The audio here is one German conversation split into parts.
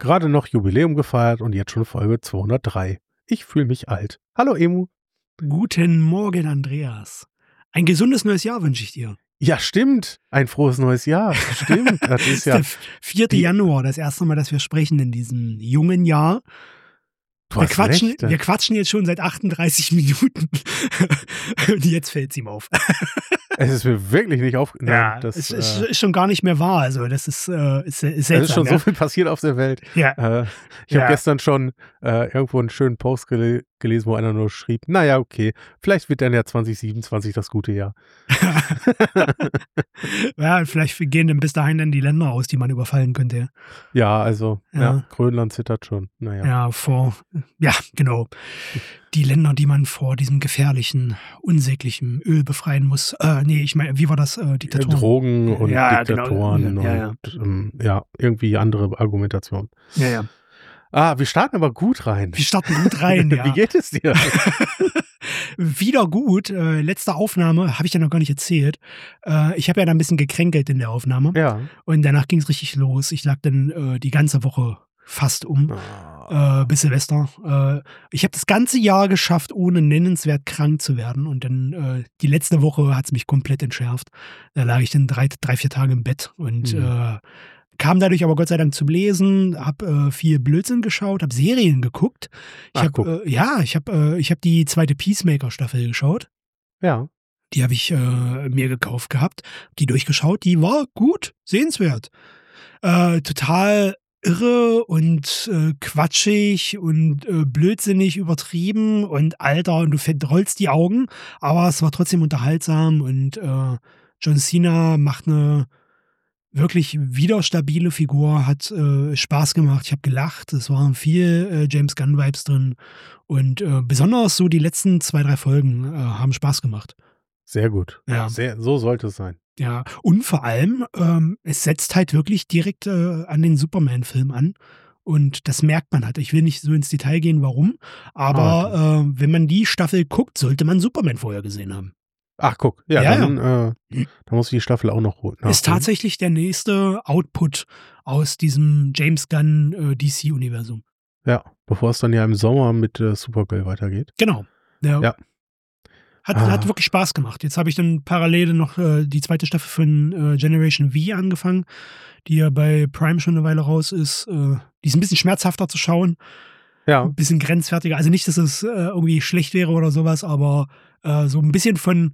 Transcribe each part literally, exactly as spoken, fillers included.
gerade noch Jubiläum gefeiert und jetzt schon Folge zweihundertdrei. Ich fühle mich alt. Hallo Emu. Guten Morgen, Andreas. Ein gesundes neues Jahr wünsche ich dir. Ja, stimmt. Ein frohes neues Jahr. Stimmt. Das ist ja der vierte Januar, das erste Mal, dass wir sprechen in diesem jungen Jahr. Du Wir hast quatschen, recht. wir quatschen jetzt schon seit achtunddreißig Minuten. Und jetzt fällt es ihm auf. Es ist mir wirklich nicht aufgefallen. Ja, das es äh, ist, ist schon gar nicht mehr wahr. Also das ist, äh, ist, ist seltsam. Es ist schon ja? so viel passiert auf der Welt. Ja. Äh, ich Ja. habe gestern schon äh, irgendwo einen schönen Post gele gelesen, wo einer nur schrieb, naja, okay, vielleicht wird dann ja zwanzig siebenundzwanzig das gute Jahr. Ja, vielleicht gehen dann bis dahin dann die Länder aus, die man überfallen könnte. Ja, also, ja, Ja. Grönland zittert schon. Naja. Ja, vor, ja, genau. Die Länder, die man vor diesem gefährlichen, unsäglichen Öl befreien muss. Äh, nee, ich meine, wie war das? Äh, Diktatoren. Drogen und Ja, Diktatoren genau. Ja, ja. und ähm, ja, irgendwie andere Argumentation. Ja, ja. Ah, wir starten aber gut rein. Wir starten gut rein, ja. Wie geht es dir? Wieder gut. Äh, letzte Aufnahme, habe ich ja noch gar nicht erzählt. Äh, ich habe ja da ein bisschen gekränkelt in der Aufnahme. Ja. Und danach ging es richtig los. Ich lag dann äh, die ganze Woche fast um. Äh, bis Silvester. Äh, ich habe das ganze Jahr geschafft, ohne nennenswert krank zu werden. Und dann äh, die letzte Woche hat es mich komplett entschärft. Da lag ich dann drei, drei vier Tage im Bett und Mhm. äh, kam dadurch aber Gott sei Dank zum Lesen, habe äh, viel Blödsinn geschaut, habe Serien geguckt. Ich Ach, hab, guck. äh, ja, ich habe äh, ich hab die zweite Peacemaker-Staffel geschaut. Ja. Die habe ich äh, mir gekauft gehabt, die durchgeschaut, die war gut, sehenswert. Äh, total irre und äh, quatschig und äh, blödsinnig übertrieben und alter und du verdrollst die Augen, aber es war trotzdem unterhaltsam und äh, John Cena macht eine wirklich wieder stabile Figur, hat äh, Spaß gemacht, ich habe gelacht, es waren viel äh, James Gunn-Vibes drin und äh, besonders so die letzten zwei, drei Folgen äh, haben Spaß gemacht. Sehr gut. Ja. Sehr, so sollte es sein. Ja, und vor allem, ähm, es setzt halt wirklich direkt äh, an den Superman-Film an. Und das merkt man halt. Ich will nicht so ins Detail gehen, warum. Aber Ah, äh, wenn man die Staffel guckt, sollte man Superman vorher gesehen haben. Ach, guck. Ja, Ja, dann, Äh, dann muss ich die Staffel auch noch holen. Ist tatsächlich der nächste Output aus diesem James Gunn äh, D C-Universum. Ja, bevor es dann ja im Sommer mit äh, Supergirl weitergeht. Genau. Ja. Ja. Hat, Ah. hat wirklich Spaß gemacht. Jetzt habe ich dann parallel noch äh, die zweite Staffel von äh, Generation V angefangen, die ja bei Prime schon eine Weile raus ist. Äh, die ist ein bisschen schmerzhafter zu schauen, Ja. ein bisschen grenzwertiger. Also nicht, dass es äh, irgendwie schlecht wäre oder sowas, aber äh, so ein bisschen von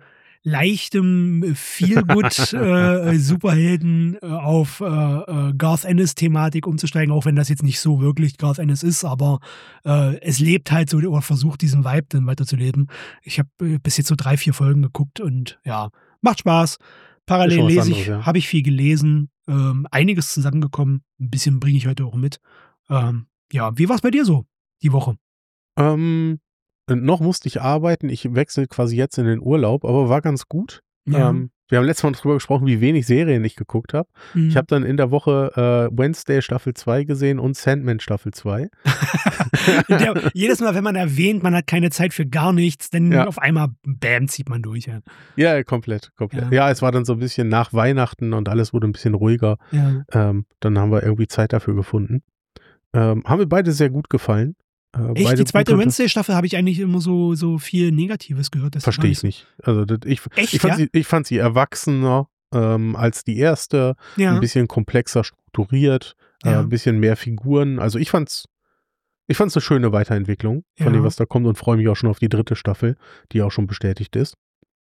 leichtem Feelgood äh, Superhelden äh, auf äh, äh, Garth Ennis-Thematik umzusteigen, auch wenn das jetzt nicht so wirklich Garth Ennis ist, aber äh, es lebt halt so oder versucht diesen Vibe dann weiterzuleben. Ich habe äh, bis jetzt so drei, vier Folgen geguckt und ja, macht Spaß. Ist Parallel schon was lese ich, anderes, ja. habe ich viel gelesen, ähm, einiges zusammengekommen, ein bisschen bringe ich heute auch mit. Ähm, ja, wie war es bei dir so die Woche? Ähm, noch musste ich arbeiten. Ich wechsle quasi jetzt in den Urlaub, aber war ganz gut. Ja. Ähm, wir haben letztes Mal drüber gesprochen, wie wenig Serien ich geguckt habe. Mhm. Ich habe dann in der Woche äh, Wednesday Staffel zwei gesehen und Sandman Staffel zwei. Der, jedes Mal, wenn man erwähnt, man hat keine Zeit für gar nichts, dann Ja. auf einmal, bam, zieht man durch. Ja, Ja, komplett, komplett. Ja. Ja. es war dann so ein bisschen nach Weihnachten und alles wurde ein bisschen ruhiger. ja. Ähm, dann haben wir irgendwie Zeit dafür gefunden. Ähm, haben mir beide sehr gut gefallen. Äh, Echt, beide die zweite gute- Wednesday-Staffel habe ich eigentlich immer so, so viel Negatives gehört. dass die Verstehe gar ich nicht. Also das, ich, Echt, ich, fand ja? sie, ich fand sie erwachsener ähm, als die erste, Ja, ein bisschen komplexer strukturiert, äh, Ja. ein bisschen mehr Figuren. Also ich fand's, ich fand's eine schöne Weiterentwicklung von Ja. dem, was da kommt und freue mich auch schon auf die dritte Staffel, die auch schon bestätigt ist.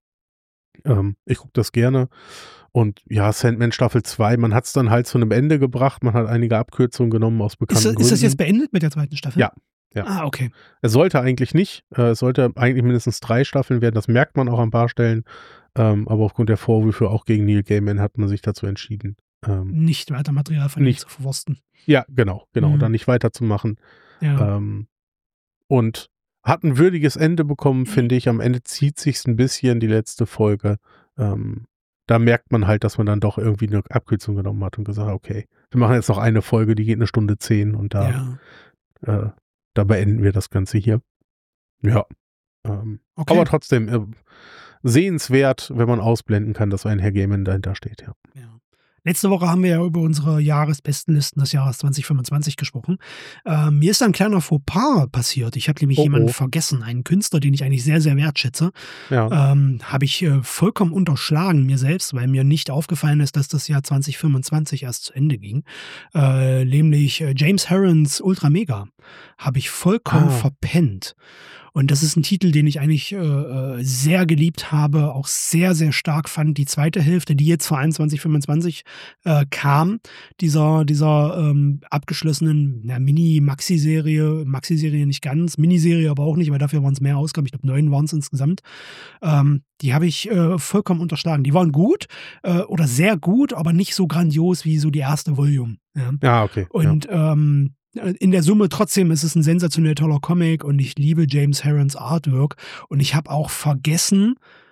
Ähm, ich gucke das gerne. Und ja, Sandman Staffel zwei, man hat es dann halt zu einem Ende gebracht, man hat einige Abkürzungen genommen aus ist, bekannten das- Gründen. ist das jetzt beendet mit der zweiten Staffel? Ja, ja. Ah, okay. Es sollte eigentlich nicht. Äh, es sollte eigentlich mindestens drei Staffeln werden. Das merkt man auch an ein paar Stellen. Ähm, aber aufgrund der Vorwürfe auch gegen Neil Gaiman hat man sich dazu entschieden. Ähm, Nicht weiter Material von ihm Nicht. zu verwursten. ja, genau, genau. Mhm. Dann nicht weiterzumachen. Ja. Ähm, und hat ein würdiges Ende bekommen, finde ich. Am Ende zieht sich's ein bisschen, die letzte Folge. Ähm, da merkt man halt, dass man dann doch irgendwie eine Abkürzung genommen hat und gesagt hat, okay, wir machen jetzt noch eine Folge, die geht eine Stunde zehn und da, ja. äh, da beenden wir das Ganze hier. Ja. Ähm, Okay. Aber trotzdem äh, sehenswert, wenn man ausblenden kann, dass ein Herr Gaiman dahinter steht, ja. Ja. Letzte Woche haben wir ja über unsere Jahresbestenlisten des Jahres zwanzig fünfundzwanzig gesprochen. Äh, mir ist da ein kleiner Fauxpas passiert. Ich habe nämlich Oh, jemanden oh. vergessen, einen Künstler, den ich eigentlich sehr, sehr wertschätze. Ja. Ähm, habe ich äh, vollkommen unterschlagen mir selbst, weil mir nicht aufgefallen ist, dass das Jahr zwanzig fünfundzwanzig erst zu Ende ging. Äh, nämlich äh, James Herrons Ultra Mega habe ich vollkommen Ah. verpennt. Und das ist ein Titel, den ich eigentlich äh, äh, sehr geliebt habe, auch sehr, sehr stark fand. Die zweite Hälfte, die jetzt vor einundzwanzig fünfundzwanzig äh, kam, dieser, dieser ähm, abgeschlossenen ja, Mini-Maxi-Serie, Maxi-Serie nicht ganz, Miniserie aber auch nicht, weil dafür waren es mehr Ausgaben, ich glaube neun waren es insgesamt. Ähm, die habe ich äh, vollkommen unterschlagen. Die waren gut äh, oder sehr gut, aber nicht so grandios wie so die erste Volume. Ja. Ja, okay. Und ja. ähm, in der Summe trotzdem ist es ein sensationell toller Comic und ich liebe James Herrons Artwork und ich habe auch vergessen,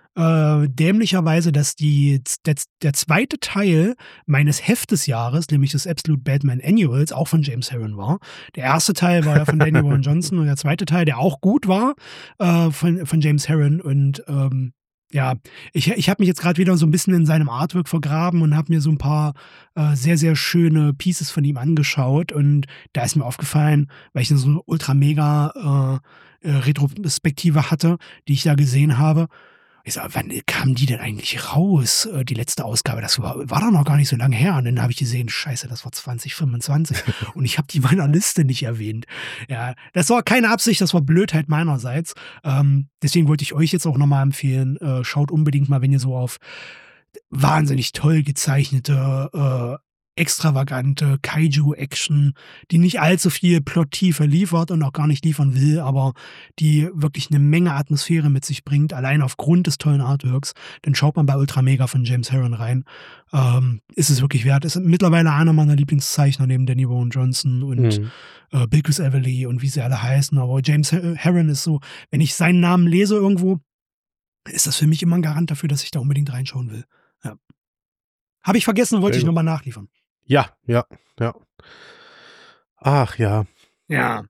äh, dämlicherweise, dass die, der, der zweite Teil meines Heft des Jahres, nämlich des Absolute Batman Annuals, auch von James Herron war. Der erste Teil war ja von Daniel Warren Johnson und der zweite Teil, der auch gut war, äh, von, von James Herron und ähm, ja, ich, ich habe mich jetzt gerade wieder so ein bisschen in seinem Artwork vergraben und habe mir so ein paar äh, sehr, sehr schöne Pieces von ihm angeschaut und da ist mir aufgefallen, weil ich so eine ultra-mega äh, äh, Retrospektive hatte, die ich da gesehen habe. Ich sag, wann kamen die denn eigentlich raus, äh, die letzte Ausgabe? Das war, war doch noch gar nicht so lange her. Und dann habe ich gesehen, scheiße, das war zwanzig fünfundzwanzig. Und ich habe die in meiner Liste nicht erwähnt. Ja, das war keine Absicht, das war Blödheit meinerseits. Ähm, deswegen wollte ich euch jetzt auch nochmal empfehlen, äh, schaut unbedingt mal, wenn ihr so auf wahnsinnig toll gezeichnete, äh, extravagante Kaiju-Action, die nicht allzu viel Plottiefe liefert und auch gar nicht liefern will, aber die wirklich eine Menge Atmosphäre mit sich bringt, allein aufgrund des tollen Artworks, dann schaut man bei Ultra Mega von James Herron rein. Ähm, ist es wirklich wert. Ist mittlerweile einer meiner Lieblingszeichner neben Danny Warren Johnson und Mhm. äh, Bill Chris Everly und wie sie alle heißen, aber James Herron ist so, wenn ich seinen Namen lese irgendwo, ist das für mich immer ein Garant dafür, dass ich da unbedingt reinschauen will. Ja. Habe ich vergessen, wollte Sehr ich gut. nochmal nachliefern. Ja, ja, ja. Ach ja. Ja.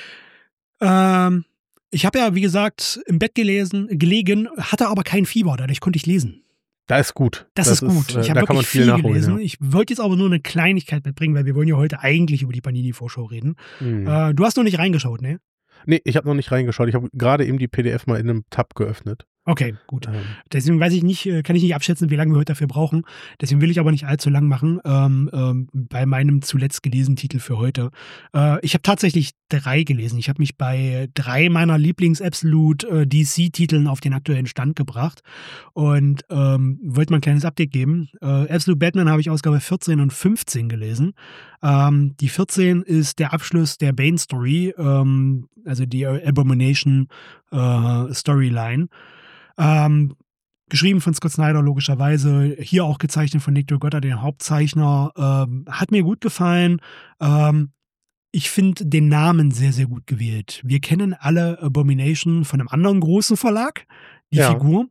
Ähm, ich habe ja, wie gesagt, im Bett gelesen, gelegen, hatte aber kein Fieber, dadurch konnte ich lesen. Da ist gut. Das, ist gut. äh, Ich da habe kann man wirklich viel viel nachholen. gelesen. Ja. Ich wollte jetzt aber nur eine Kleinigkeit mitbringen, weil wir wollen ja heute eigentlich über die Panini-Vorschau reden. Mhm. Äh, du hast noch nicht reingeschaut, ne? Nee, ich habe noch nicht reingeschaut. Ich habe gerade eben die P D F mal in einem Tab geöffnet. Okay, gut. Ähm, Deswegen weiß ich nicht, äh, kann ich nicht abschätzen, wie lange wir heute dafür brauchen. Deswegen will ich aber nicht allzu lang machen ähm, ähm, bei meinem zuletzt gelesenen Titel für heute. Äh, ich habe tatsächlich drei gelesen. Ich habe mich bei drei meiner Lieblings-Absolute äh, D C-Titeln auf den aktuellen Stand gebracht und ähm, wollte mal ein kleines Update geben. Äh, Absolute Batman habe ich Ausgabe vierzehn und fünfzehn gelesen. Ähm, die vierzehn ist der Abschluss der Bane-Story, ähm, also die Abomination äh, Storyline. Ähm, geschrieben von Scott Snyder, logischerweise. Hier auch gezeichnet von Nick Dragotta, den Hauptzeichner. Ähm, hat mir gut gefallen. Ähm, ich finde den Namen sehr, sehr gut gewählt. Wir kennen alle Abomination von einem anderen großen Verlag, die Ja. Figur.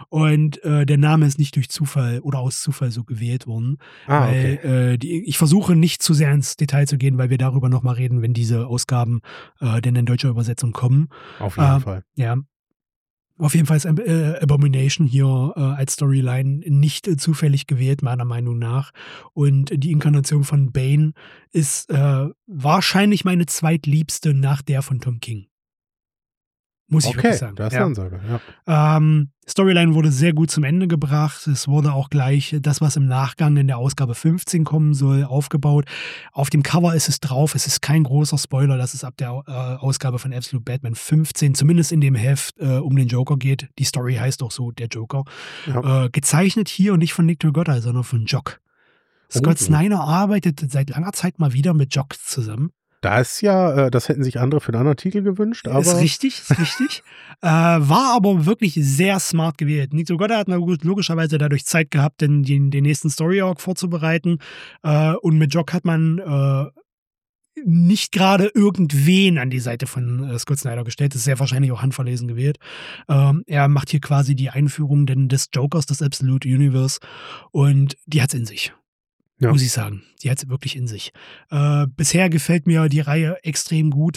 Und äh, der Name ist nicht durch Zufall oder aus Zufall so gewählt worden. ah, weil okay. äh, die, ich versuche nicht zu sehr ins Detail zu gehen, weil wir darüber nochmal reden, wenn diese Ausgaben äh, denn in deutscher Übersetzung kommen. Auf jeden äh, Fall. Ja. Auf jeden Fall ist äh, Abomination hier äh, als Storyline nicht äh, zufällig gewählt, meiner Meinung nach. Und die Inkarnation von Bane ist äh, wahrscheinlich meine zweitliebste nach der von Tom King. Muss ich Okay, wirklich sagen. das ist Ja. eine Ansage. Ja. Ähm, Storyline wurde sehr gut zum Ende gebracht. Es wurde auch gleich das, was im Nachgang in der Ausgabe fünfzehn kommen soll, aufgebaut. Auf dem Cover ist es drauf. Es ist kein großer Spoiler, dass es ab der äh, Ausgabe von Absolute Batman fünfzehn, zumindest in dem Heft, äh, um den Joker geht. Die Story heißt auch so, der Joker. Ja. Äh, gezeichnet hier und nicht von Nick Dragotta, sondern von Jock. Scott Oh. Snyder arbeitet seit langer Zeit mal wieder mit Jock zusammen. Da ist ja, äh, das hätten sich andere für einen anderen Titel gewünscht, aber. Ist richtig, ist richtig. äh, war aber wirklich sehr smart gewählt. Nick Dragotta hat logischerweise dadurch Zeit gehabt, den, den, den nächsten Story-Arc vorzubereiten. Äh, und mit Jock hat man äh, nicht gerade irgendwen an die Seite von äh, Scott Snyder gestellt. Das ist sehr wahrscheinlich auch handverlesen gewählt. Ähm, er macht hier quasi die Einführung denn des Jokers, des Absolute Universe. Und die hat's in sich. Ja. Muss ich sagen. Die hat es wirklich in sich. Äh, bisher gefällt mir die Reihe extrem gut.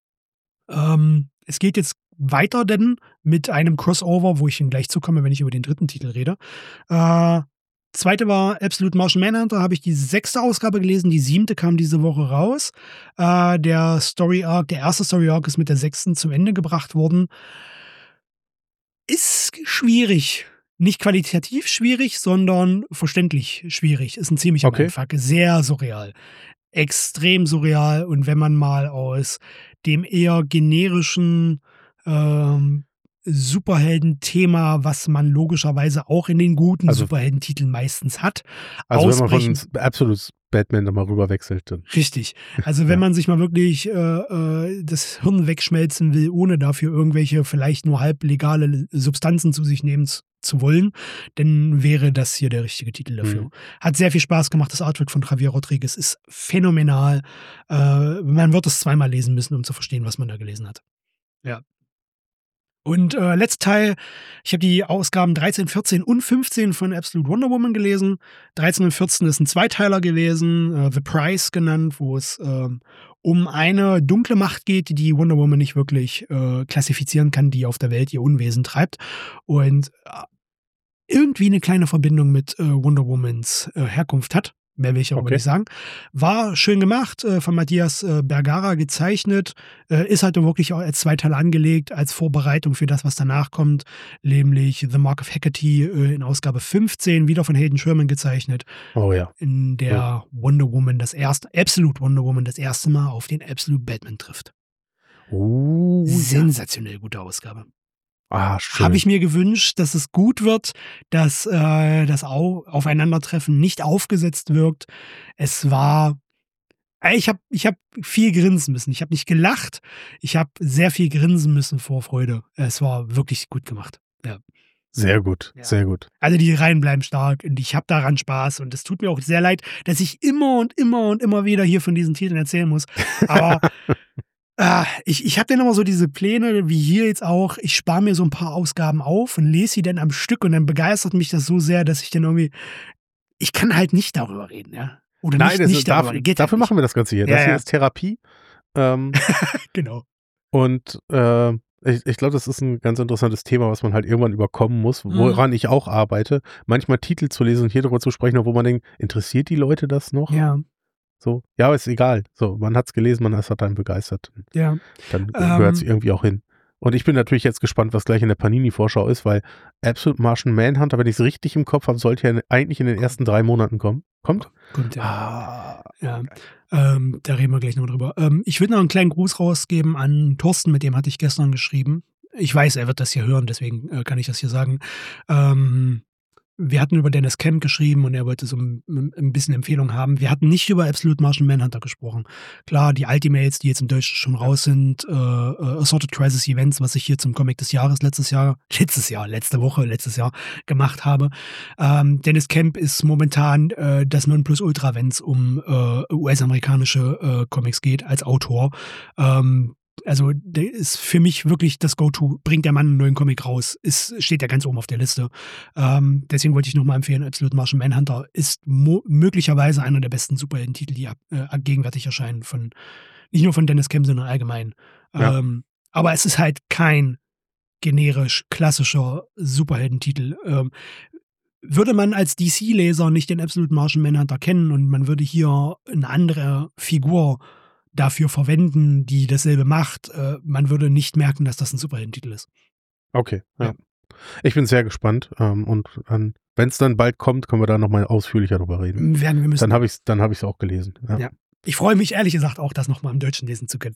Ähm, es geht jetzt weiter denn mit einem Crossover, wo ich Ihnen gleich zukomme, wenn ich über den dritten Titel rede. Äh, zweite war Absolute Martian Manhunter, habe ich die sechste Ausgabe gelesen, die siebte kam diese Woche raus. Äh, der Story Arc, der erste Story Arc ist mit der sechsten zum Ende gebracht worden. Ist schwierig. Nicht qualitativ schwierig, sondern verständlich schwierig. Ist ein ziemlicher Okay. Mindfuck. Sehr surreal. Extrem surreal. Und wenn man mal aus dem eher generischen ähm, Superhelden-Thema, was man logischerweise auch in den guten Also- Superheldentiteln meistens hat, Also ausbrechen. wenn man von Absolute Batman da mal rüber wechselt, dann. Richtig. Also wenn Ja. man sich mal wirklich äh, äh, das Hirn wegschmelzen will, ohne dafür irgendwelche vielleicht nur halblegale Substanzen zu sich nehmen z- zu wollen, dann wäre das hier der richtige Titel dafür. Mhm. Hat sehr viel Spaß gemacht. Das Artwork von Javier Rodriguez ist phänomenal. Äh, man wird es zweimal lesen müssen, um zu verstehen, was man da gelesen hat. Ja. Und äh, letzter Teil, ich habe die Ausgaben dreizehn, vierzehn und fünfzehn von Absolute Wonder Woman gelesen. dreizehn und vierzehn ist ein Zweiteiler gewesen, äh, The Price genannt, wo es ähm, um eine dunkle Macht geht, die die Wonder Woman nicht wirklich äh, klassifizieren kann, die auf der Welt ihr Unwesen treibt. Und äh, irgendwie eine kleine Verbindung mit äh, Wonder Womans äh, Herkunft hat. Mehr will ich auch Okay. nicht sagen. War schön gemacht, äh, von Matthias äh, Bergara gezeichnet. Äh, ist halt wirklich auch als Zweiteil angelegt, als Vorbereitung für das, was danach kommt. Nämlich The Mark of Hecate äh, in Ausgabe fünfzehn, wieder von Hayden Sherman gezeichnet. Oh ja. In der Ja. Wonder Woman, das erste, Absolute Wonder Woman, das erste Mal auf den Absolute Batman trifft. Uh, ja. Sensationell gute Ausgabe. Ah, schön. Habe ich mir gewünscht, dass es gut wird, dass äh, das Au Aufeinandertreffen nicht aufgesetzt wirkt. Es war, äh, ich habe ich hab viel grinsen müssen. Ich habe nicht gelacht, ich habe sehr viel grinsen müssen vor Freude. Es war wirklich gut gemacht. Ja. Sehr gut, Ja. sehr gut. Also die Reihen bleiben stark und ich habe daran Spaß und es tut mir auch sehr leid, dass ich immer und immer und immer wieder hier von diesen Titeln erzählen muss. Aber Ah, ich, ich habe dann immer so diese Pläne, wie hier jetzt auch, ich spare mir so ein paar Ausgaben auf und lese sie dann am Stück und dann begeistert mich das so sehr, dass ich dann irgendwie, ich kann halt nicht darüber reden, ja. Oder Nein, nicht, das nicht ist, darüber dafür, reden. Geht dafür halt machen wir das Ganze hier. Ja, Das hier ja. ist Therapie. Ähm, nicht. Genau. und äh, ich, ich glaube, das ist ein ganz interessantes Thema, was man halt irgendwann überkommen muss, woran ich auch arbeite. Manchmal Titel zu lesen und hier darüber zu sprechen, wo man denkt, interessiert die Leute das noch? Ja, So, ja, aber ist egal. So, man hat es gelesen, man ist halt dann begeistert. ja. Dann Ähm, gehört es irgendwie auch hin. Und ich bin natürlich jetzt gespannt, was gleich in der Panini-Vorschau ist, weil Absolute Martian Manhunter, wenn ich es richtig im Kopf habe, sollte ja eigentlich in den ersten drei Monaten kommen. Kommt? Kommt ja. Ah, Ja, ähm, da reden wir gleich noch drüber. Ähm, ich würde noch einen kleinen Gruß rausgeben an Thorsten, mit dem hatte ich gestern geschrieben. Ich weiß, er wird das hier hören, deswegen äh, kann ich das hier sagen. Ähm, wir hatten über Dennis Kemp geschrieben und er wollte so ein, ein bisschen Empfehlung haben. Wir hatten nicht über Absolute Martian Manhunter gesprochen. Klar, die Ultimates, die jetzt im Deutschen schon raus sind, äh, äh, Assorted Crisis Events, was ich hier zum Comic des Jahres letztes Jahr, letztes Jahr, letzte Woche, letztes Jahr gemacht habe. Ähm, Dennis Kemp ist momentan äh, das Nonplusultra, wenn es um äh, U S-amerikanische äh, Comics geht, als Autor. Ähm, Also, der ist für mich wirklich das Go-To. Bringt der Mann einen neuen Comic raus, ist, steht ja ganz oben auf der Liste. Ähm, deswegen wollte ich nochmal empfehlen, Absolute Martian Manhunter ist mo- möglicherweise einer der besten Superhelden-Titel, die ab, äh, gegenwärtig erscheinen. Von, nicht nur von Dennis Kemp, sondern allgemein. Ja. Ähm, aber es ist halt kein generisch klassischer Superheldentitel. Ähm, würde man als D C-Leser nicht den Absolute Martian Manhunter kennen und man würde hier eine andere Figur dafür verwenden, die dasselbe macht, äh, man würde nicht merken, dass das ein Superheldentitel ist. okay. Ja. Ja. Ich bin sehr gespannt. Ähm, und wenn es dann bald kommt, können wir da nochmal ausführlicher drüber reden. Werden wir müssen. Dann habe ich es dann hab ich's auch gelesen. Ja. Ja. Ich freue mich ehrlich gesagt auch, das nochmal im Deutschen lesen zu können.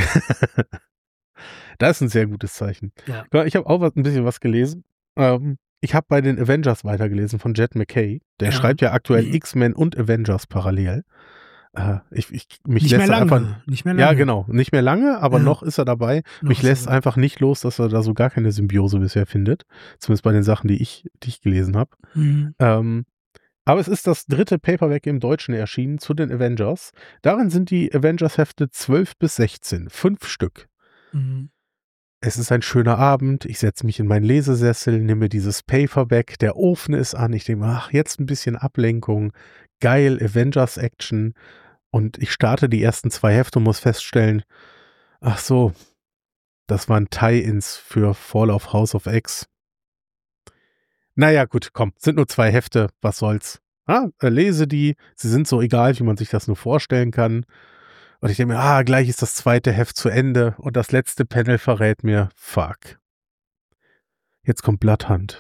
Das ist ein sehr gutes Zeichen. Ja. Ja, ich habe auch was, ein bisschen was gelesen. Ähm, ich habe bei den Avengers weitergelesen von Jed McKay. Der Ja. schreibt ja aktuell Mhm. X-Men und Avengers parallel. Äh, ich, ich, mich Nicht lässt mehr er lange. einfach. Nicht mehr lange. Ja, genau. Nicht mehr lange, aber Ja. noch ist er dabei. Noch mich ist er lässt dabei. einfach nicht los, dass er da so gar keine Symbiose bisher findet. Zumindest bei den Sachen, die ich, die ich gelesen habe. Mhm. Ähm, aber es ist das dritte Paperback im Deutschen erschienen zu den Avengers. Darin sind die Avengers-Hefte zwölf bis sechzehn. Fünf Stück. Mhm. Es ist ein schöner Abend. Ich setze mich in meinen Lesesessel, nehme dieses Paperback. Der Ofen ist an. Ich denke, ach, jetzt ein bisschen Ablenkung. Geil, Avengers-Action. Und ich starte die ersten zwei Hefte und muss feststellen, ach so, das waren Tie-Ins für Fall of House of X. Naja, gut, komm, sind nur zwei Hefte, was soll's. Ah, äh, lese die, sie sind so egal, wie man sich das nur vorstellen kann. Und ich denke mir, ah, gleich ist das zweite Heft zu Ende und das letzte Panel verrät mir, fuck. Jetzt kommt Bloodhunt.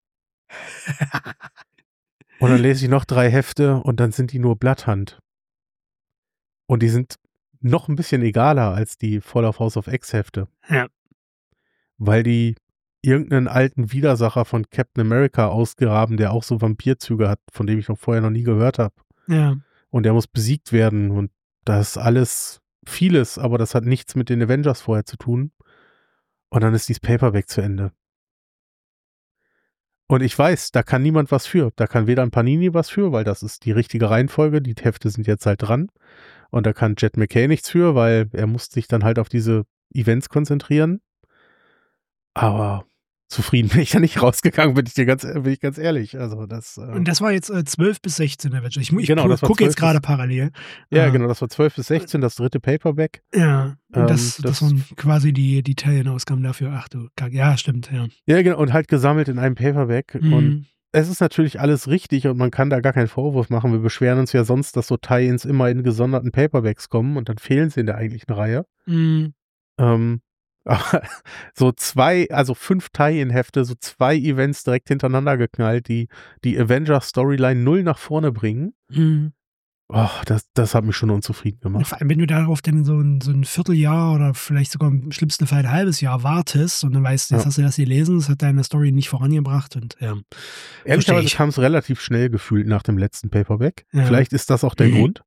Und dann lese ich noch drei Hefte und dann sind die nur Bloodhunt. Und die sind noch ein bisschen egaler als die Fall of House of X Hefte. Ja. Weil die irgendeinen alten Widersacher von Captain America ausgraben, der auch so Vampirzüge hat, von dem ich noch vorher noch nie gehört habe. Ja. Und der muss besiegt werden und das ist alles vieles, aber das hat nichts mit den Avengers vorher zu tun. Und dann ist dieses Paperback zu Ende. Und ich weiß, da kann niemand was für. Da kann weder ein Panini was für, weil das ist die richtige Reihenfolge. Die Hefte sind jetzt halt dran. Und da kann Jet McKay nichts für, weil er muss sich dann halt auf diese Events konzentrieren. Aber zufrieden bin ich da nicht rausgegangen, bin ich dir ganz, bin ich ganz ehrlich. Also das, äh Und das war jetzt äh, zwölf bis sechzehn Avenger. Ich, ich Genau, das war gucke jetzt zwölf gerade parallel. Ja, Äh, genau, das war zwölf bis sechzehn, das dritte Paperback. Ja, Ähm, das, das, das- waren quasi die, die Teilenausgaben dafür. Ach du Kacke. Ja, stimmt, ja. Ja, genau, und halt gesammelt in einem Paperback. Und Mhm. es ist natürlich alles richtig und man kann da gar keinen Vorwurf machen. Wir beschweren uns ja sonst, dass so Tie-Ins immer in gesonderten Paperbacks kommen und dann fehlen sie in der eigentlichen Reihe. Mhm. Ähm, aber so zwei, also fünf Tie-In-Hefte, so zwei Events direkt hintereinander geknallt, die die Avengers-Storyline null nach vorne bringen. Mhm. Oh, das, das hat mich schon unzufrieden Und gemacht. vor allem, wenn du darauf dann so ein, so ein Vierteljahr oder vielleicht sogar im schlimmsten Fall ein halbes Jahr wartest und dann weißt, jetzt Ja. hast du das gelesen, das hat deine Story nicht vorangebracht und ja. Ehrlicherweise ich. kam es relativ schnell gefühlt nach dem letzten Paperback. Ja. Vielleicht ist das auch der Mhm. Grund.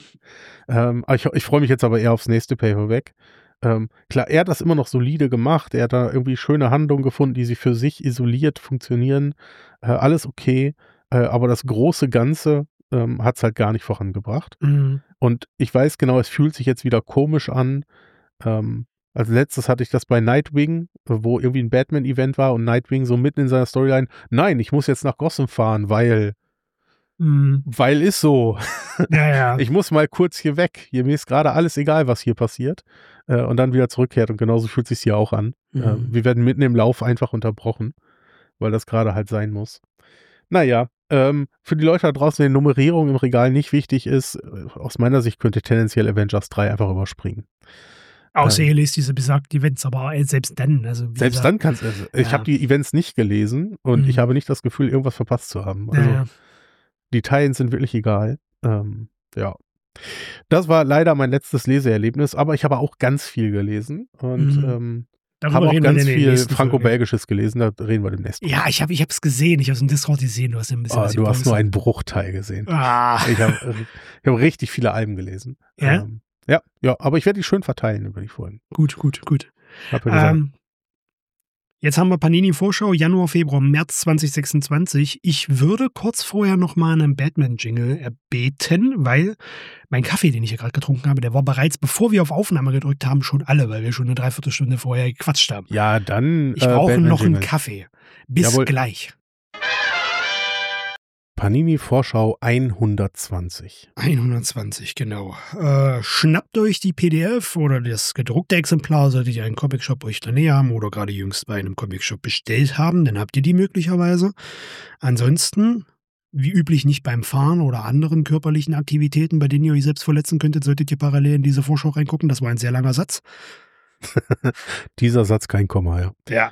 ähm, aber ich ich freue mich jetzt aber eher aufs nächste Paperback. Ähm, klar, er hat das immer noch solide gemacht. Er hat da irgendwie schöne Handlungen gefunden, die sie für sich isoliert funktionieren. Äh, alles okay. Äh, aber das große Ganze ähm, hat es halt gar nicht vorangebracht. Mhm. Und ich weiß genau, es fühlt sich jetzt wieder komisch an. Ähm, als letztes hatte ich das bei Nightwing, wo irgendwie ein Batman-Event war und Nightwing so mitten in seiner Storyline, nein, ich muss jetzt nach Gotham fahren, weil, Mhm. weil ist so. Ja, ja. Ich muss mal kurz hier weg. Hier, mir ist gerade alles egal, was hier passiert. Äh, und dann wieder zurückkehrt. Und genauso fühlt sich hier auch an. Mhm. Äh, wir werden mitten im Lauf einfach unterbrochen, weil das gerade halt sein muss. Naja, ähm, für die Leute da draußen, die Nummerierung im Regal nicht wichtig ist, äh, aus meiner Sicht könnte tendenziell Avengers drei einfach überspringen. Außer Ähm. ihr lest diese besagten Events, aber äh, selbst dann, also wie Selbst gesagt, dann kannst du, also, ich Ja. habe die Events nicht gelesen und Mhm. ich habe nicht das Gefühl, irgendwas verpasst zu haben. Ja, Also ja. die Tie-Ins sind wirklich egal. Ähm, ja. Das war leider mein letztes Leseerlebnis, aber ich habe auch ganz viel gelesen und Mhm. ähm, Darüber habe auch reden wir ganz in der viel nächsten Folge. Franco-Belgisches gelesen, da reden wir demnächst drüber. Ja, ich habe ich es gesehen, ich habe es im Discord gesehen, du hast ja ein bisschen Ah, was du hast gepostet. nur einen Bruchteil gesehen. Ah. Ich habe ich hab richtig viele Alben gelesen. Ja? Ähm, ja, ja, aber ich werde die schön verteilen über die Folgen. Gut, gut, gut. Hab ja gesagt. Ähm, jetzt haben wir Panini-Vorschau, Januar, Februar, März zwanzig sechsundzwanzig. Ich würde kurz vorher noch mal einen Batman-Jingle erbeten, weil mein Kaffee, den ich hier gerade getrunken habe, der war bereits, bevor wir auf Aufnahme gedrückt haben, schon alle, weil wir schon eine Dreiviertelstunde vorher gequatscht haben. Ja, dann Ich äh, brauche Batman noch einen Jingle. Kaffee. Bis Jawohl. gleich. Panini Vorschau hundertzwanzig. hundertzwanzig, genau. Äh, schnappt euch die P D F oder das gedruckte Exemplar, solltet ihr einen Comicshop euch in der Nähe haben oder gerade jüngst bei einem Comicshop bestellt haben, dann habt ihr die möglicherweise. Ansonsten, wie üblich, nicht beim Fahren oder anderen körperlichen Aktivitäten, bei denen ihr euch selbst verletzen könntet, solltet ihr parallel in diese Vorschau reingucken. Das war ein sehr langer Satz. Dieser Satz kein Komma, ja. Ja.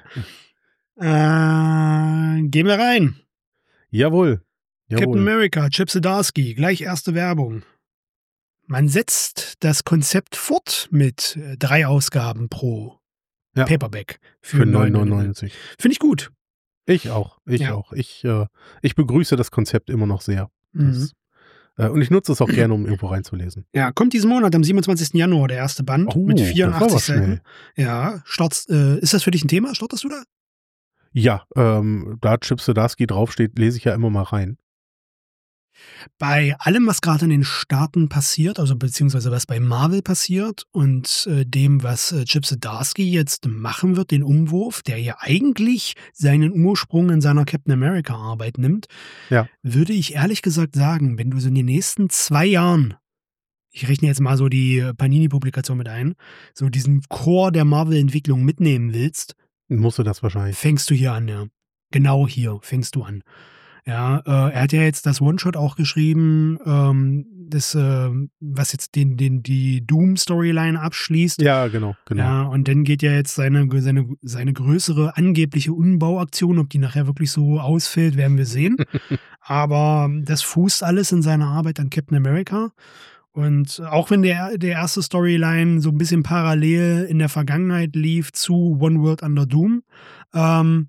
Äh, gehen wir rein. Jawohl. Captain Jawohl. America, Chip Zdarsky, gleich erste Werbung. Man setzt das Konzept fort mit äh, drei Ausgaben pro Ja. Paperback Für neun neun neunundneunzig. Finde ich gut. Ich auch. Ich Ja. auch. Ich, äh, ich begrüße das Konzept immer noch sehr. Mhm. Das, äh, und ich nutze es auch gerne, um irgendwo reinzulesen. Ja, kommt diesen Monat am siebenundzwanzigsten Januar der erste Band Oh, mit das war vierundachtzig aber Seiten. schnell. Ja, startst, äh, ist das für dich ein Thema? Startest du da? Ja, ähm, da Chip Zdarsky draufsteht, lese ich ja immer mal rein. Bei allem, was gerade in den Staaten passiert, also beziehungsweise was bei Marvel passiert und äh, dem, was äh, Chip Zdarsky jetzt machen wird, den Umwurf, der ja eigentlich seinen Ursprung in seiner Captain America Arbeit nimmt, Ja. würde ich ehrlich gesagt sagen, wenn du so in den nächsten zwei Jahren, ich rechne jetzt mal so die äh, Panini-Publikation mit ein, so diesen Core der Marvel-Entwicklung mitnehmen willst, Musst du das wahrscheinlich. fängst du hier an, ja. genau hier fängst du an. Ja, äh, er hat ja jetzt das One-Shot auch geschrieben, ähm, das, äh, was jetzt den, den, die Doom-Storyline abschließt. Ja, genau, genau. Ja, und dann geht ja jetzt seine, seine, seine größere angebliche Umbauaktion, ob die nachher wirklich so ausfällt, werden wir sehen. Aber das fußt alles in seiner Arbeit an Captain America. Und auch wenn der, der erste Storyline so ein bisschen parallel in der Vergangenheit lief zu One World Under Doom, ähm,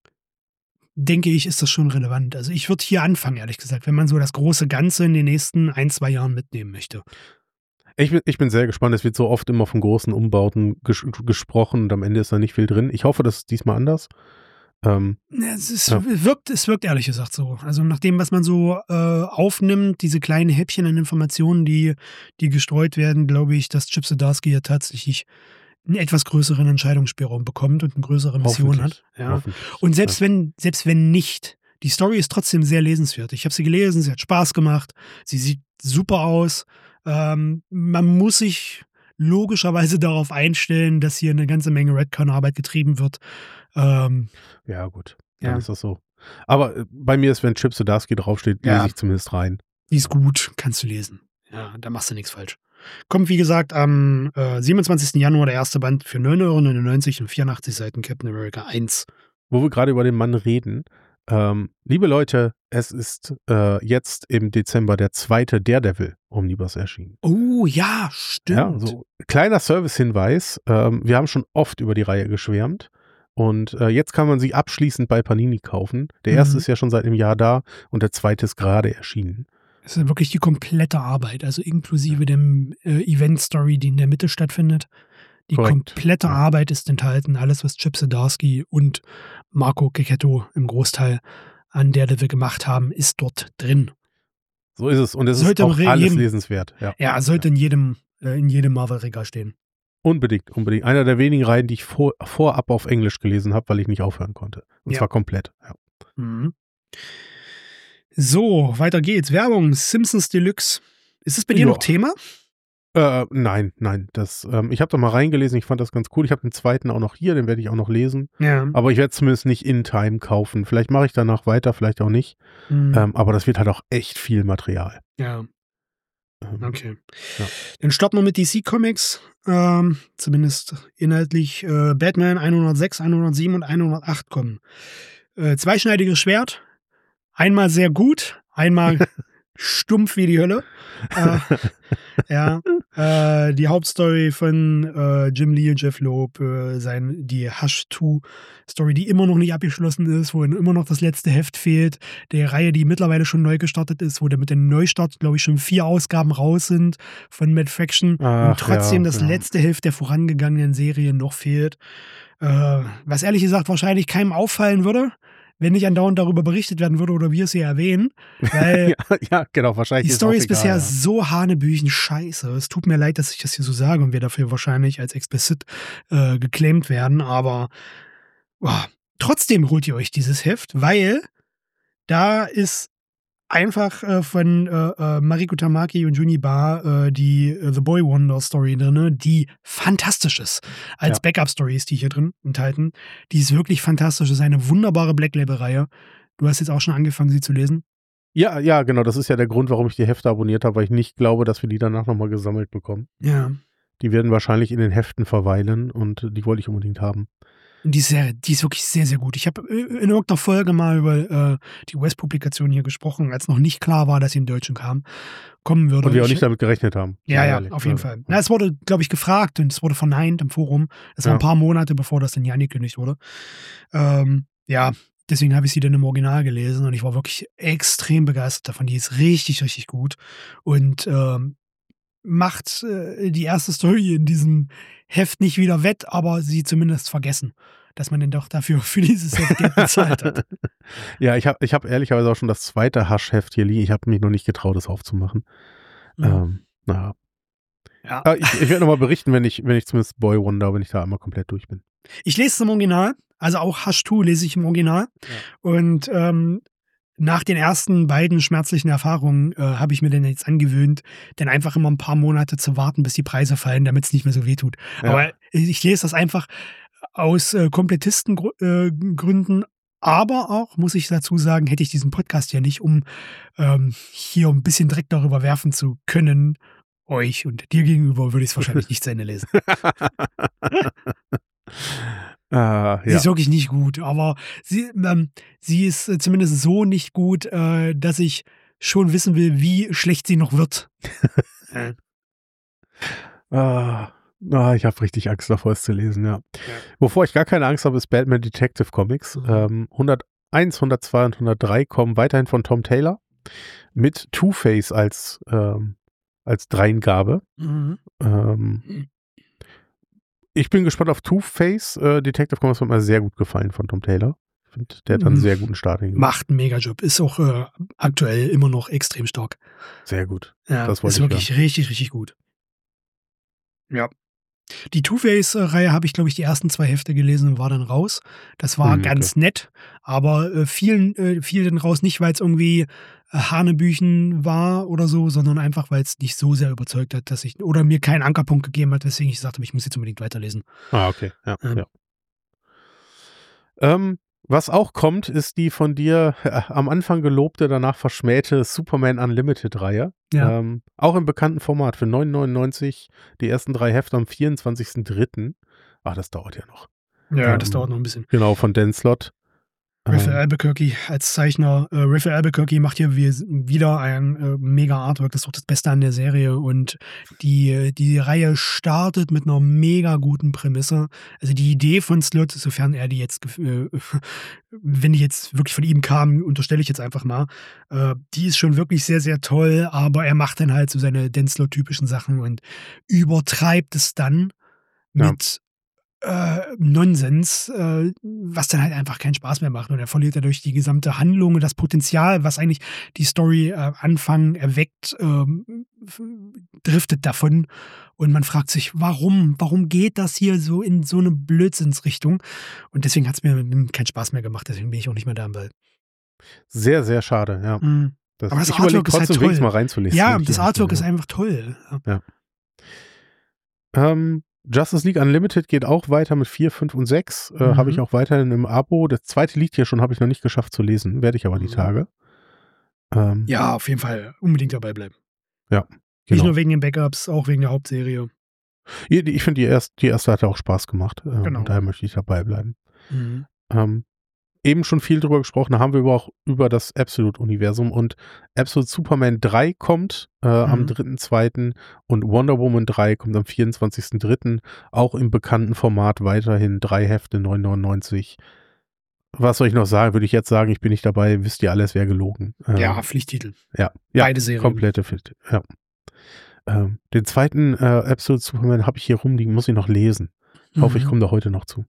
denke ich, ist das schon relevant. Also ich würde hier anfangen, ehrlich gesagt, wenn man so das große Ganze in den nächsten ein, zwei Jahren mitnehmen möchte. Ich bin, ich bin sehr gespannt. Es wird so oft immer von großen Umbauten ges gesprochen und am Ende ist da nicht viel drin. Ich hoffe, das ist diesmal anders. Ähm, es, ist, ja. wirkt, es wirkt ehrlich gesagt so. Also nach dem, was man so äh, aufnimmt, diese kleinen Häppchen an Informationen, die, die gestreut werden, glaube ich, dass Chip Zdarsky ja tatsächlich einen etwas größeren Entscheidungsspielraum bekommt und eine größere Mission hat. Ja. Und selbst, ja. wenn, selbst wenn nicht, die Story ist trotzdem sehr lesenswert. Ich habe sie gelesen, sie hat Spaß gemacht, sie sieht super aus. Ähm, man muss sich logischerweise darauf einstellen, dass hier eine ganze Menge Redcon-Arbeit getrieben wird. Ähm, ja, gut, dann ja. ist das so. Aber äh, bei mir ist, wenn Chip Zdarsky draufsteht, lese ja. ich zumindest rein. Die ist gut, kannst du lesen. Ja, da machst du nichts falsch. Kommt, wie gesagt, am äh, siebenundzwanzigsten Januar der erste Band für neun Euro neunundneunzig und vierundachtzig Seiten Captain America eins. Wo wir gerade über den Mann reden, ähm, liebe Leute, es ist äh, jetzt im Dezember der zweite Daredevil-Omnibus erschienen. Oh ja, stimmt. Ja, so kleiner Service-Hinweis, ähm, wir haben schon oft über die Reihe geschwärmt und äh, jetzt kann man sie abschließend bei Panini kaufen. Der erste Mhm. ist ja schon seit einem Jahr da und der zweite ist gerade erschienen. Das ist wirklich die komplette Arbeit, also inklusive dem äh, Event-Story, die in der Mitte stattfindet. Die Korrekt. komplette Ja. Arbeit ist enthalten, alles, was Chip Zdarsky und Marco Cecchetto im Großteil an Daredevil gemacht haben, ist dort drin. So ist es. Und es Sollte ist auch im alles jedem- lesenswert. Ja, Ja, sollte in jedem, äh, in jedem Marvel-Regal stehen. unbedingt, unbedingt. Einer der wenigen Reihen, die ich vor, vorab auf Englisch gelesen habe, weil ich nicht aufhören konnte. Und Ja. zwar komplett. Ja. Mhm. So, weiter geht's. Werbung, Simpsons Deluxe. Ist das bei dir Ja. noch Thema? Äh, nein, nein. Das, ähm, ich habe da mal reingelesen, ich fand das ganz cool. Ich habe den zweiten auch noch hier, den werde ich auch noch lesen. Ja. Aber ich werde zumindest nicht in Time kaufen. Vielleicht mache ich danach weiter, vielleicht auch nicht. Mhm. Ähm, aber das wird halt auch echt viel Material. ja. Ähm, Okay. Ja. Dann starten wir mit D C Comics. Ähm, zumindest inhaltlich äh, Batman hundertsechs, hundertsieben und hundertacht kommen. Äh, zweischneidiges Schwert. Einmal sehr gut, einmal stumpf wie die Hölle. Äh, ja, äh, die Hauptstory von äh, Jim Lee und Jeff Loeb, äh, sein, die Hush zwei Story, die immer noch nicht abgeschlossen ist, wo immer noch das letzte Heft fehlt, der Reihe, die mittlerweile schon neu gestartet ist, wo der mit dem Neustart, glaube ich, schon vier Ausgaben raus sind von Mad Fraction Ach, und trotzdem ja, das ja. letzte Heft der vorangegangenen Serie noch fehlt. Äh, was ehrlich gesagt wahrscheinlich keinem auffallen würde, wenn nicht andauernd darüber berichtet werden würde oder wir es hier erwähnen, weil ja, ja, genau, wahrscheinlich. die ist Story auch ist egal, bisher ja. so hanebüchen scheiße. Es tut mir leid, dass ich das hier so sage und wir dafür wahrscheinlich als explicit äh, geclaimed werden, aber boah, trotzdem holt ihr euch dieses Heft, weil da ist einfach äh, von äh, äh, Mariko Tamaki und Juni Bar äh, die äh, The Boy Wonder Story drin, die fantastisch ist. Als Ja. Backup-Story ist die hier drin enthalten. Die ist wirklich fantastisch. Das ist eine wunderbare Black Label-Reihe. Du hast jetzt auch schon angefangen, sie zu lesen. Ja, ja, genau. Das ist ja der Grund, warum ich die Hefte abonniert habe, weil ich nicht glaube, dass wir die danach nochmal gesammelt bekommen. Ja. Die werden wahrscheinlich in den Heften verweilen und die wollte ich unbedingt haben. Und die ist, sehr, die ist wirklich sehr, sehr gut. Ich habe in irgendeiner Folge mal über äh, die U S-Publikation hier gesprochen, als noch nicht klar war, dass sie im Deutschen kam, kommen würde. Und wir auch Ich- nicht damit gerechnet haben. Ja, ja, ehrlich. auf jeden Also, Fall. Na, es wurde, glaube ich, gefragt und es wurde verneint im Forum. Das war Ja. ein paar Monate, bevor das dann hier angekündigt wurde. Ähm, ja, deswegen habe ich sie dann im Original gelesen und ich war wirklich extrem begeistert davon. Die ist richtig, richtig gut und ähm, macht äh, die erste Story in diesem Heft nicht wieder wett, aber sie zumindest vergessen, dass man denn doch dafür für dieses Heft Geld bezahlt hat. Ja, ich habe ich hab ehrlicherweise auch schon das zweite Hasch-Heft hier liegen. Ich habe mich noch nicht getraut, das aufzumachen. Ja. Ähm, naja. Ja. Aber ich, ich werde nochmal berichten, wenn ich, wenn ich zumindest Boy Wonder, wenn ich da einmal komplett durch bin. Ich lese es im Original, also auch Hush zwei lese ich im Original. Und ähm, nach den ersten beiden schmerzlichen Erfahrungen äh, habe ich mir dann jetzt angewöhnt, dann einfach immer ein paar Monate zu warten, bis die Preise fallen, damit es nicht mehr so weh tut. Ja. Aber ich lese das einfach aus äh, Komplettistengründen Aber auch, muss ich dazu sagen, hätte ich diesen Podcast ja nicht, um ähm, hier ein bisschen Dreck darüber werfen zu können, euch und dir gegenüber würde ich es wahrscheinlich nicht zu Ende lesen. Ah, Sie ja. ist wirklich nicht gut, aber sie, ähm, sie ist äh, zumindest so nicht gut, äh, dass ich schon wissen will, wie schlecht sie noch wird. Äh, Ah, ah, ich habe richtig Angst davor, es zu lesen, ja. Ja. Wovor ich gar keine Angst habe, ist Batman Detective Comics. Mhm. Ähm, hunderteins, hundertzwei und hundertdrei kommen weiterhin von Tom Taylor mit Two-Face als, ähm, als Dreingabe. Mhm. Ähm, ich bin gespannt auf Two-Face. Äh, Detective Comics hat mir sehr gut gefallen von Tom Taylor. Ich finde, der hat einen Mhm. sehr guten Start hingemacht. Macht einen Mega-Job. Ist auch äh, aktuell immer noch extrem stark. Sehr gut. Ja, Das wollte ist ich wirklich richtig, richtig gut. Ja. Die Two-Face-Reihe habe ich, glaube ich, die ersten zwei Hefte gelesen und war dann raus. Das war Hm, ganz nett, aber äh, vielen äh, fiel dann raus, nicht weil es irgendwie äh, Hanebüchen war oder so, sondern einfach, weil es nicht so sehr überzeugt hat, dass ich, oder mir keinen Ankerpunkt gegeben hat, weswegen ich gesagt habe, ich muss jetzt unbedingt weiterlesen. Ah, okay. Ja, Ähm. ja. Ähm, was auch kommt, ist die von dir äh, am Anfang gelobte, danach verschmähte Superman Unlimited-Reihe. Ja. Ähm, auch im bekannten Format für neun neunundneunzig, die ersten drei Hefte am vierundzwanzigsten dritten. Ach, das dauert ja noch. Ja, das Ähm, dauert noch ein bisschen. Genau, von Dan Slott. Raphael Ähm, Albuquerque als Zeichner. Äh, Raphael Albuquerque macht hier wie, wieder ein äh, mega Artwork. Das ist doch das Beste an der Serie. Und die, die Reihe startet mit einer mega guten Prämisse. Also die Idee von Slott, sofern er die jetzt, äh, wenn die jetzt wirklich von ihm kam, unterstelle ich jetzt einfach mal, äh, die ist schon wirklich sehr, sehr toll. Aber er macht dann halt so seine Dan Slott-typischen Sachen und übertreibt es dann Ja. mit Äh, Nonsens, äh, was dann halt einfach keinen Spaß mehr macht. Und er verliert dadurch die gesamte Handlung und das Potenzial, was eigentlich die Story äh, Anfang erweckt, ähm, f- driftet davon. Und man fragt sich, warum? Warum geht das hier so in so eine Blödsinnsrichtung? Und deswegen hat es mir keinen Spaß mehr gemacht. Deswegen bin ich auch nicht mehr da am Ball. Sehr, sehr schade, ja. Mhm. Das, Aber das ich überlege Artwork ist halt trotzdem, wenigstens toll. mal reinzulesen. Ja, wenn ich das die Hand Artwork habe, ist einfach toll. Ja. Ähm, Justice League Unlimited geht auch weiter mit vier, fünf und sechs. Äh, Mhm. Habe ich auch weiterhin im Abo. Das zweite liegt hier schon, habe ich noch nicht geschafft zu lesen. Werde ich aber die Mhm. Tage. Ähm, Ja, auf jeden Fall unbedingt dabei bleiben. Ja, Nicht genau. nur wegen den Backups, auch wegen der Hauptserie. Ich, ich finde, die, erst, die erste hat auch Spaß gemacht. Ähm, Genau. Daher möchte ich dabei bleiben. Mhm. Ähm, eben schon viel drüber gesprochen, da haben wir aber auch über das Absolute-Universum und Absolute Superman drei kommt äh, am Mhm. dritten zweiten und Wonder Woman drei kommt am vierundzwanzigsten dritten auch im bekannten Format weiterhin drei Hefte, neun neunundneunzig. Was soll ich noch sagen? Würde ich jetzt sagen, ich bin nicht dabei, wisst ihr alles, wäre gelogen. Ähm, Ja, Pflichttitel. ja, ja, Beide Serien. komplette Fit, ja. Ähm, den zweiten äh, Absolute Superman habe ich hier rumliegen, muss ich noch lesen. Ich hoffe, ich Mhm. komme da heute noch zu.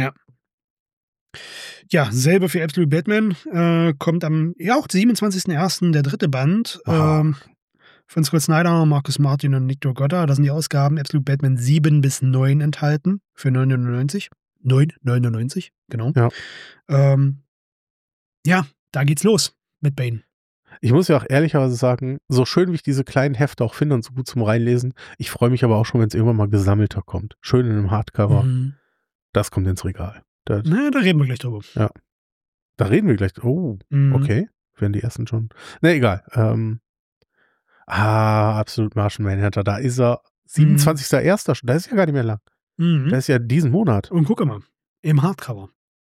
Ja, selber für Absolute Batman. Äh, kommt am, ja, auch siebenundzwanzigsten ersten der dritte Band. Aha. Ähm, von Scott Snyder, Marcus Martin und Nick Gotta. Da sind die Ausgaben Absolute Batman sieben bis neun enthalten. Für neun neunundneunzig. neun neunundneunzig, genau. Ja. Ähm, ja, da geht's los mit Bane. Ich muss ja auch ehrlicherweise sagen, so schön wie ich diese kleinen Hefte auch finde und so gut zum Reinlesen, ich freue mich aber auch schon, wenn es irgendwann mal gesammelter kommt. Schön in einem Hardcover, Mhm. das kommt ins Regal. Da, Na, da reden wir gleich drüber. da reden wir gleich. Oh, Mhm. okay. Werden die ersten schon. Ne, egal. Ähm, ah, absolut Martian Manhunter, da ist er. siebenundzwanzigster erster schon, da ist ja gar nicht mehr lang. Mhm. Das ist ja diesen Monat. Und guck mal, im Hardcover.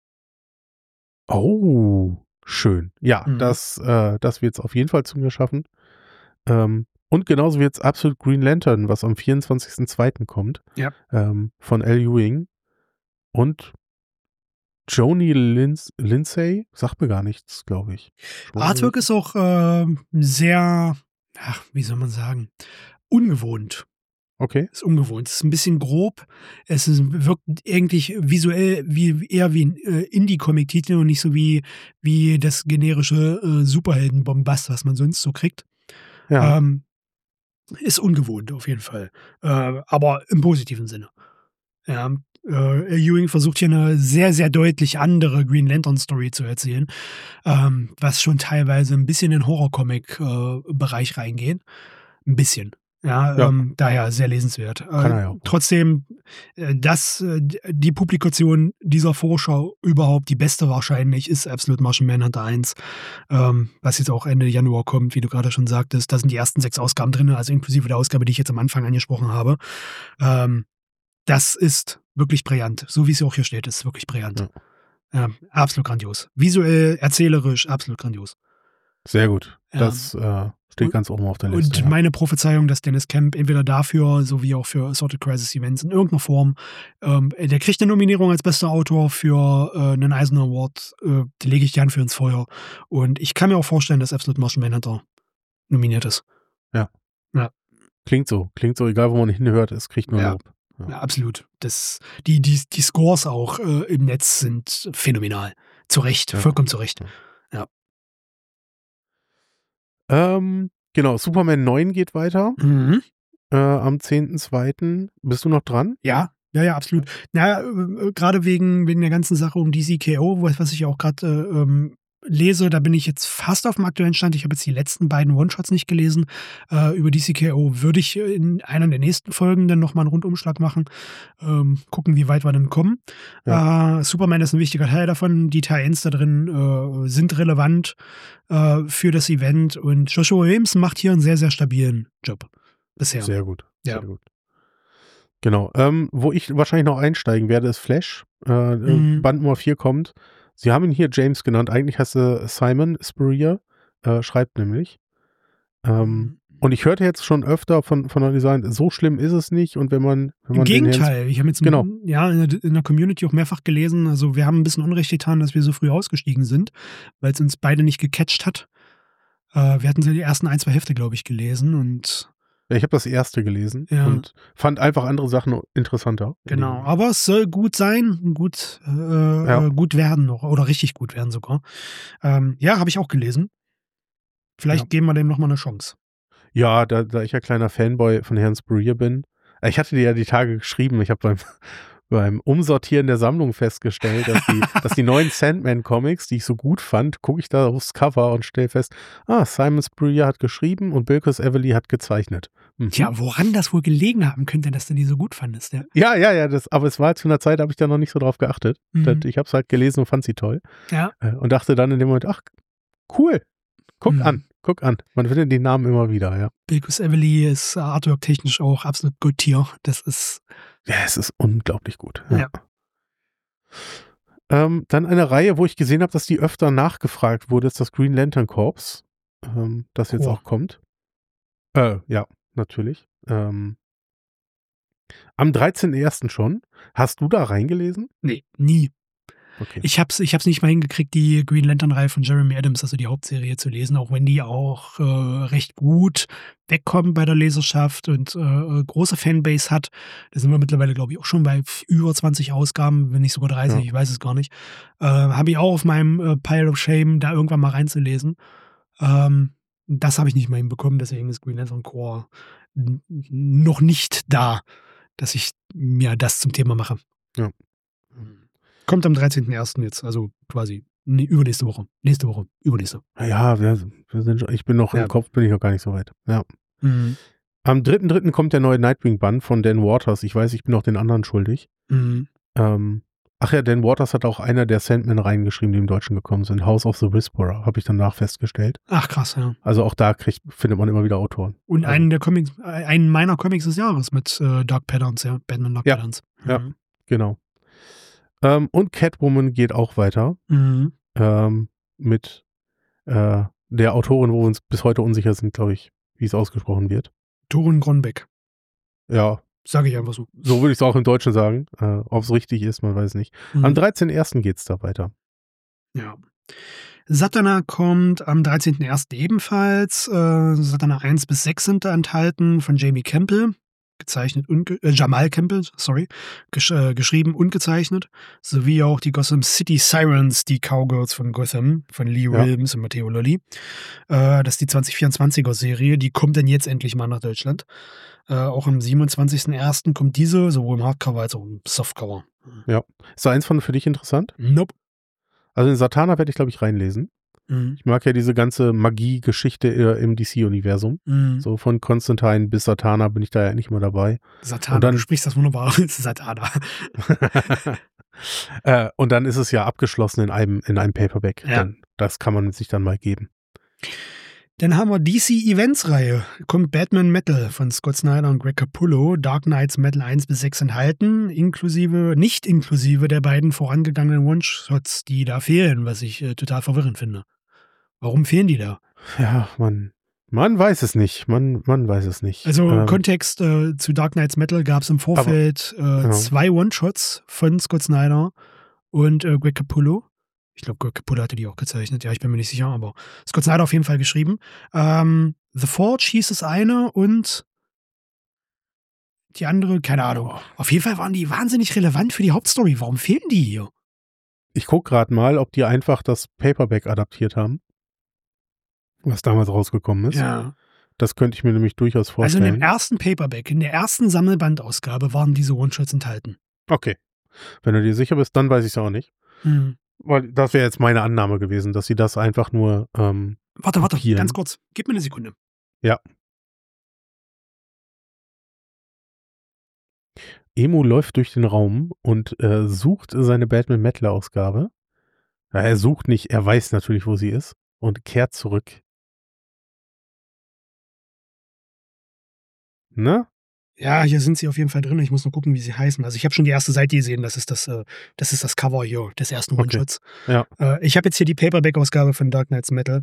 Oh, schön. Ja, Mhm. das, äh, das wird es auf jeden Fall zu mir schaffen. Ähm, und genauso wird es Absolute Green Lantern, was am vierundzwanzigsten zweiten kommt. Ja. Ähm, von Al Ewing. Und Joni Lins Lindsay, sagt mir gar nichts, glaube ich. Joni Artwork Lindsay? ist auch äh, sehr, ach, wie soll man sagen, ungewohnt. Okay. Ist ungewohnt. Es ist ein bisschen grob. Es ist, wirkt eigentlich visuell wie, eher wie ein äh, Indie-Comic-Titel und nicht so wie, wie das generische äh, Superhelden-Bombast, was man sonst so kriegt. Ja. Ähm, ist ungewohnt auf jeden Fall. Äh, aber im positiven Sinne. Ja, äh, Ewing versucht hier eine sehr, sehr deutlich andere Green Lantern-Story zu erzählen, ähm, was schon teilweise ein bisschen in den Horror-Comic-Bereich reingeht. Ein bisschen. Ja, Ja. Ähm, daher sehr lesenswert. Kann er Äh, ja auch. trotzdem, äh, das, äh, die Publikation dieser Vorschau überhaupt, die beste wahrscheinlich, ist Absolute Martian Manhunter eins, ähm, was jetzt auch Ende Januar kommt, wie du gerade schon sagtest. Da sind die ersten sechs Ausgaben drin, also inklusive der Ausgabe, die ich jetzt am Anfang angesprochen habe. Ähm, das ist wirklich brillant. So wie es ja auch hier steht, ist wirklich brillant. Ja. Ja, absolut grandios. Visuell, erzählerisch, absolut grandios. Sehr gut. Ja. Das äh, steht ganz oben auf der Und Liste. Ja. meine Prophezeiung, dass Dennis Kemp entweder dafür, sowie auch für Assorted Crisis Events in irgendeiner Form, ähm, der kriegt eine Nominierung als bester Autor für äh, einen Eisner Award, äh, die lege ich die Hand für ins Feuer. Und ich kann mir auch vorstellen, dass Absolute Martian Manhunter nominiert ist. Ja. Ja. Klingt so. Klingt so, egal wo man hinhört, es kriegt nur Ja. Lob. Ja. Ja, absolut. Das, die, die, die Scores auch äh, im Netz sind phänomenal. Zu Recht, Ja. vollkommen zu Recht. Ähm, genau, Superman neun geht weiter Mhm. äh, am zehnten zweiten Bist du noch dran? Ja, ja, ja, absolut. Naja, äh, gerade wegen, wegen der ganzen Sache um D C K O, was was ich auch gerade äh, ähm, lese, da bin ich jetzt fast auf dem aktuellen Stand. Ich habe jetzt die letzten beiden One-Shots nicht gelesen. Äh, über D C K O würde ich in einer der nächsten Folgen dann nochmal einen Rundumschlag machen. Ähm, gucken, wie weit wir dann kommen. Ja. Äh, Superman ist ein wichtiger Teil davon. Die Tie-Ins da drin äh, sind relevant äh, für das Event. Und Joshua Williamson macht hier einen sehr, sehr stabilen Job. Bisher. Sehr gut. Ja. Sehr gut. Genau. Ähm, wo ich wahrscheinlich noch einsteigen werde, ist Flash. Äh, Mhm. Band Nummer vier kommt. Sie haben ihn hier James genannt. Eigentlich heißt er Simon Spurrier. Äh, schreibt nämlich. Ähm, und ich hörte jetzt schon öfter von, von der Design, so schlimm ist es nicht. Und wenn man, wenn man Im den Gegenteil, ich habe jetzt Genau. ja, in der, in der Community auch mehrfach gelesen, also wir haben ein bisschen Unrecht getan, dass wir so früh ausgestiegen sind, weil es uns beide nicht gecatcht hat. Äh, wir hatten so die ersten ein, zwei Hefte, glaube ich, gelesen und Ja, ich habe das erste gelesen Ja. und fand einfach andere Sachen interessanter. genau, aber es soll gut sein, gut, äh, Ja. äh, gut werden noch oder richtig gut werden sogar. Ähm, ja, habe ich auch gelesen. Vielleicht Ja. geben wir dem nochmal eine Chance. Ja, da, da ich ja kleiner Fanboy von Herrn Spurrier bin. äh, Ich hatte dir ja die Tage geschrieben, ich habe beim, beim Umsortieren der Sammlung festgestellt, dass die, dass die neuen Sandman-Comics, die ich so gut fand, gucke ich da aufs Cover und stelle fest, ah, Simon Spurrier hat geschrieben und Bilquis Evely hat gezeichnet. Mhm. Tja, woran das wohl gelegen haben könnte, dass du die so gut fandest, ja. Ja, ja, ja, das, aber es war zu einer Zeit, da habe ich da noch nicht so drauf geachtet. Mhm. Das, ich habe es halt gelesen und fand sie toll. Ja. Äh, Und dachte dann in dem Moment, ach, cool, guck Mhm. an, guck an. Man findet die Namen immer wieder, ja. Bilquis Evely ist äh, artwork-technisch auch absolut gut Tier. Das ist Ja, es ist unglaublich gut. Ja. Ähm, dann eine Reihe, wo ich gesehen habe, dass die öfter nachgefragt wurde, ist das Green Lantern Corps, ähm, das jetzt Oh. auch kommt. Äh, ja, natürlich. Ähm, am dreizehnten ersten schon. Hast du da reingelesen? nee, nie. Okay. Ich hab's, ich hab's nicht mal hingekriegt, die Green Lantern-Reihe von Jeremy Adams, also die Hauptserie, zu lesen, auch wenn die auch äh, recht gut wegkommt bei der Leserschaft und äh, große Fanbase hat. Da sind wir mittlerweile, glaube ich, auch schon bei über zwanzig Ausgaben, wenn nicht sogar dreißig, Ja. ich weiß es gar nicht. Äh, Habe ich auch auf meinem äh, Pile of Shame, da irgendwann mal reinzulesen. Ähm, das habe ich nicht mal hinbekommen, deswegen ist Green Lantern Corps n- noch nicht da, dass ich mir das zum Thema mache. Ja. Kommt am dreizehnten ersten jetzt, also quasi nee, übernächste Woche. Nächste Woche, übernächste. Ja, wir, wir sind schon, ich bin noch Ja. im Kopf, bin ich noch gar nicht so weit. Ja. Mhm. Am dritten dritten kommt der neue Nightwing-Band von Dan Waters. Ich weiß, ich bin auch den anderen schuldig. Mhm. Ähm, ach ja, Dan Waters hat auch einer der Sandman reingeschrieben, die im Deutschen gekommen sind. House of the Whisperer, habe ich danach festgestellt. Ach krass, ja. Also auch da kriegt, findet man immer wieder Autoren. Und Also- einen der Comics, äh, einen meiner Comics des Jahres mit äh, Dark Patterns, ja. Batman Dark Ja. Patterns. Ja. Mhm. Genau. Ähm, und Catwoman geht auch weiter Mhm. ähm, mit äh, der Autorin, wo wir uns bis heute unsicher sind, glaube ich, wie es ausgesprochen wird. Torun Gronbeck, Ja, sage ich einfach so. so würde ich es auch im Deutschen sagen. Äh, Ob es richtig ist, man weiß nicht. Mhm. Am dreizehnten ersten geht es da weiter. Ja. Satana kommt am dreizehnten ersten ebenfalls. Äh, Satana eins bis sechs sind da enthalten von Jamie Campbell. Gezeichnet und ge- äh, Jamal Campbell, sorry, gesch äh, geschrieben und gezeichnet, sowie auch die Gotham City Sirens, die Cowgirls von Gotham, von Lee Ja. Williams und Matteo Lolli. Äh, das ist die zwanzig vierundzwanziger Serie, die kommt dann jetzt endlich mal nach Deutschland. Äh, auch am siebenundzwanzigsten ersten kommt diese, sowohl im Hardcover als auch im Softcover. Ist da eins von für dich interessant? Nope. Also in Satana werde ich, glaube ich, reinlesen. Mhm. Ich mag ja diese ganze Magie-Geschichte äh, im D C-Universum. Mhm. So von Constantine bis Satana bin ich da ja nicht mehr dabei. Satana, Und dann- du sprichst das wunderbar. Satana. äh, und dann ist es ja abgeschlossen in einem, in einem Paperback. Ja. Dann, das kann man sich dann mal geben. Dann haben wir D C-Events-Reihe. Kommt Batman Metal von Scott Snyder und Greg Capullo. Dark Knights Metal eins bis sechs enthalten, inklusive, nicht inklusive der beiden vorangegangenen One-Shots, die da fehlen, was ich äh, total verwirrend finde. Warum fehlen die da? Ja, man, man weiß es nicht. Man, man weiß es nicht. Also Ähm, Kontext äh, zu Dark Knights Metal gab es im Vorfeld äh, genau. zwei One-Shots von Scott Snyder und äh, Greg Capullo. Ich glaube, Greg Capullo hatte die auch gezeichnet. Ja, ich bin mir nicht sicher, aber Scott Snyder auf jeden Fall geschrieben. Ähm, The Forge hieß es eine und die andere, keine Ahnung. Oh. Auf jeden Fall waren die wahnsinnig relevant für die Hauptstory. Warum fehlen die hier? Ich gucke gerade mal, ob die einfach das Paperback adaptiert haben, was damals rausgekommen ist. Ja. Das könnte ich mir nämlich durchaus Also in vorstellen. dem ersten Paperback, in der ersten Sammelbandausgabe waren diese One-Shots enthalten. Okay. Wenn du dir sicher bist, dann weiß ich es auch nicht. Hm. Weil das wäre jetzt meine Annahme gewesen, dass sie das einfach nur ähm, Warte, warte, kopieren. ganz kurz. Gib mir eine Sekunde. Ja. Emo läuft durch den Raum und äh, sucht seine Batman Metal Ausgabe. Ja, er sucht nicht, er weiß natürlich, wo sie ist und kehrt zurück. Ne? Ja, hier sind sie auf jeden Fall drin. Ich muss nur gucken, wie sie heißen. Also ich habe schon die erste Seite gesehen. Das ist das, äh, das ist das Cover hier des ersten Okay. One-Shots. Ja. Äh, ich habe jetzt hier die Paperback-Ausgabe von Dark Knights Metal.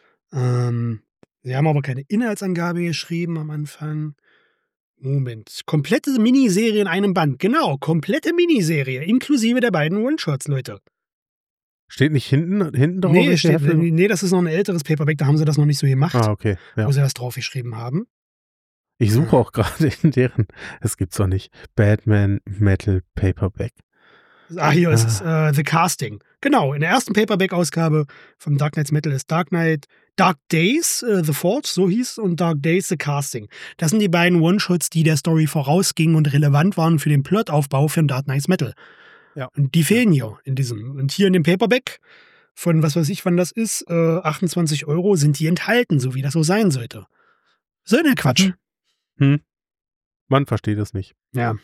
Ähm, sie haben aber keine Inhaltsangabe geschrieben am Anfang. Moment. Komplette Miniserie in einem Band. Genau, komplette Miniserie. Inklusive der beiden One-Shots, Leute. Steht nicht hinten, hinten drauf? Nee, welche steht, Hefte? nee, das ist noch ein älteres Paperback. Da haben sie das noch nicht so gemacht, Ah, okay. Ja. wo sie das draufgeschrieben haben. Ich suche auch gerade in deren, es gibt's doch nicht, Batman Metal Paperback. Ah, hier ist es, äh, The Casting. Genau, in der ersten Paperback-Ausgabe von Dark Knights Metal ist Dark Knight, Dark Days, äh, The Forge, so hieß, und Dark Days, The Casting. Das sind die beiden One-Shots, die der Story vorausgingen und relevant waren für den Plotaufbau von Dark Knights Metal. Ja. Und die fehlen hier in diesem. Und hier in dem Paperback von, was weiß ich, wann das ist, äh, achtundzwanzig Euro sind die enthalten, so wie das so sein sollte. So eine Quatsch. Hm. Man versteht es nicht. Ja.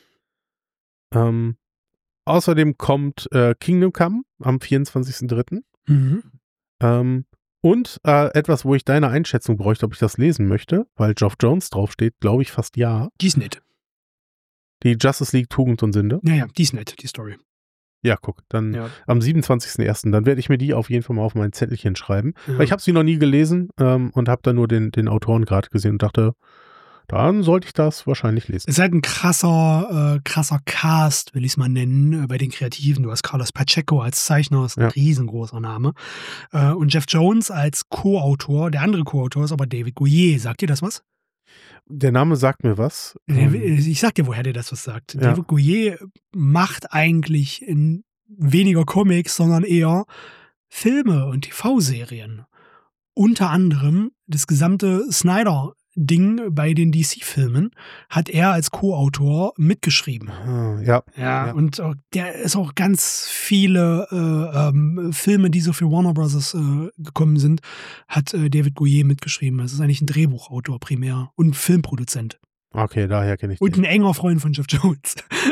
Ähm, außerdem kommt äh, Kingdom Come am vierundzwanzigsten dritten Mhm. Ähm, und äh, etwas, wo ich deine Einschätzung bräuchte, ob ich das lesen möchte, weil Geoff Jones draufsteht, glaube ich fast ja. Die ist nett. Die Justice League Tugend und Sünde. Ja, ja, die ist nett, die Story. Ja, guck, dann Ja. am siebenundzwanzigsten ersten Dann werde ich mir die auf jeden Fall mal auf mein Zettelchen schreiben. Ja. Weil ich habe sie noch nie gelesen ähm, und habe da nur den, den Autoren gerade gesehen und dachte, dann sollte ich das wahrscheinlich lesen. Es ist halt ein krasser, äh, krasser Cast, will ich es mal nennen, äh, bei den Kreativen. Du hast Carlos Pacheco als Zeichner, ist ein Ja. riesengroßer Name. Äh, und Jeff Jones als Co-Autor. Der andere Co-Autor ist aber David Goyer. Sagt dir das was? Der Name sagt mir was. Der- Ähm, Ich sag dir, woher der das was sagt. Ja. David Goyer macht eigentlich in weniger Comics, sondern eher Filme und T V-Serien. Unter anderem das gesamte Snyder-Ding bei den D C-Filmen hat er als Co-Autor mitgeschrieben. ah, ja, Ja, Ja. und auch, der ist auch ganz viele äh, ähm, Filme, die so für Warner Bros. Äh, gekommen sind, hat äh, David Goyer mitgeschrieben. Das ist eigentlich ein Drehbuchautor primär und Filmproduzent. okay, daher kenne ich Und den. ein enger Freund von Jeff Jones.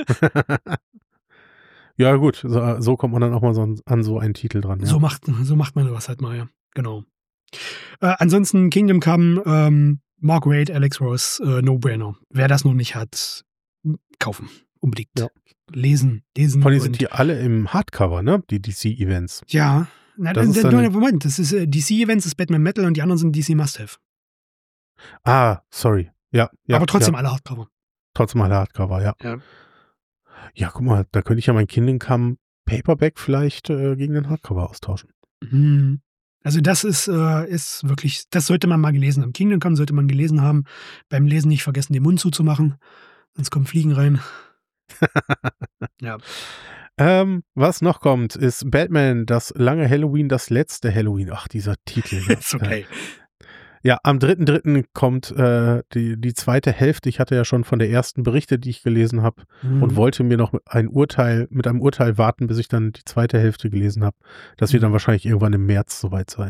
Ja gut, so, so kommt man dann auch mal so an, an so einen Titel dran. Ja. So, macht, so macht man das halt mal, ja. Genau. Äh, ansonsten Kingdom Come, ähm, Mark Waid, Alex Ross, äh, No-Brainer. Wer das noch nicht hat, m- kaufen. Unbedingt. Ja. Lesen, lesen. Vor allem und- sind die alle im Hardcover, ne? Die D C-Events. Ja. Na, Das dann, ist dann, dann- Moment, das ist äh, D C-Events, ist Batman Metal und die anderen sind D C Must-Have. Ah, sorry. Ja, ja. Aber trotzdem ja. alle Hardcover. Trotzdem alle Hardcover, ja. Ja. Ja, guck mal, da könnte ich ja mein Kingdom Come Paperback vielleicht äh, gegen den Hardcover austauschen. Mhm. Also das ist, äh, ist wirklich, das sollte man mal gelesen haben. Kingdom Come sollte man gelesen haben. Beim Lesen nicht vergessen, den Mund zuzumachen, sonst kommen Fliegen rein. Ja. Ähm, was noch kommt, ist Batman, das lange Halloween, das letzte Halloween. Ach, dieser Titel. Ne? Ist okay. Ja, am dritten dritten kommt äh, die, die zweite Hälfte. Ich hatte ja schon von der ersten Berichte, die ich gelesen habe, Mhm. und wollte mir noch ein Urteil, mit einem Urteil warten, bis ich dann die zweite Hälfte gelesen habe. Das wird Mhm. dann wahrscheinlich irgendwann im März soweit sein.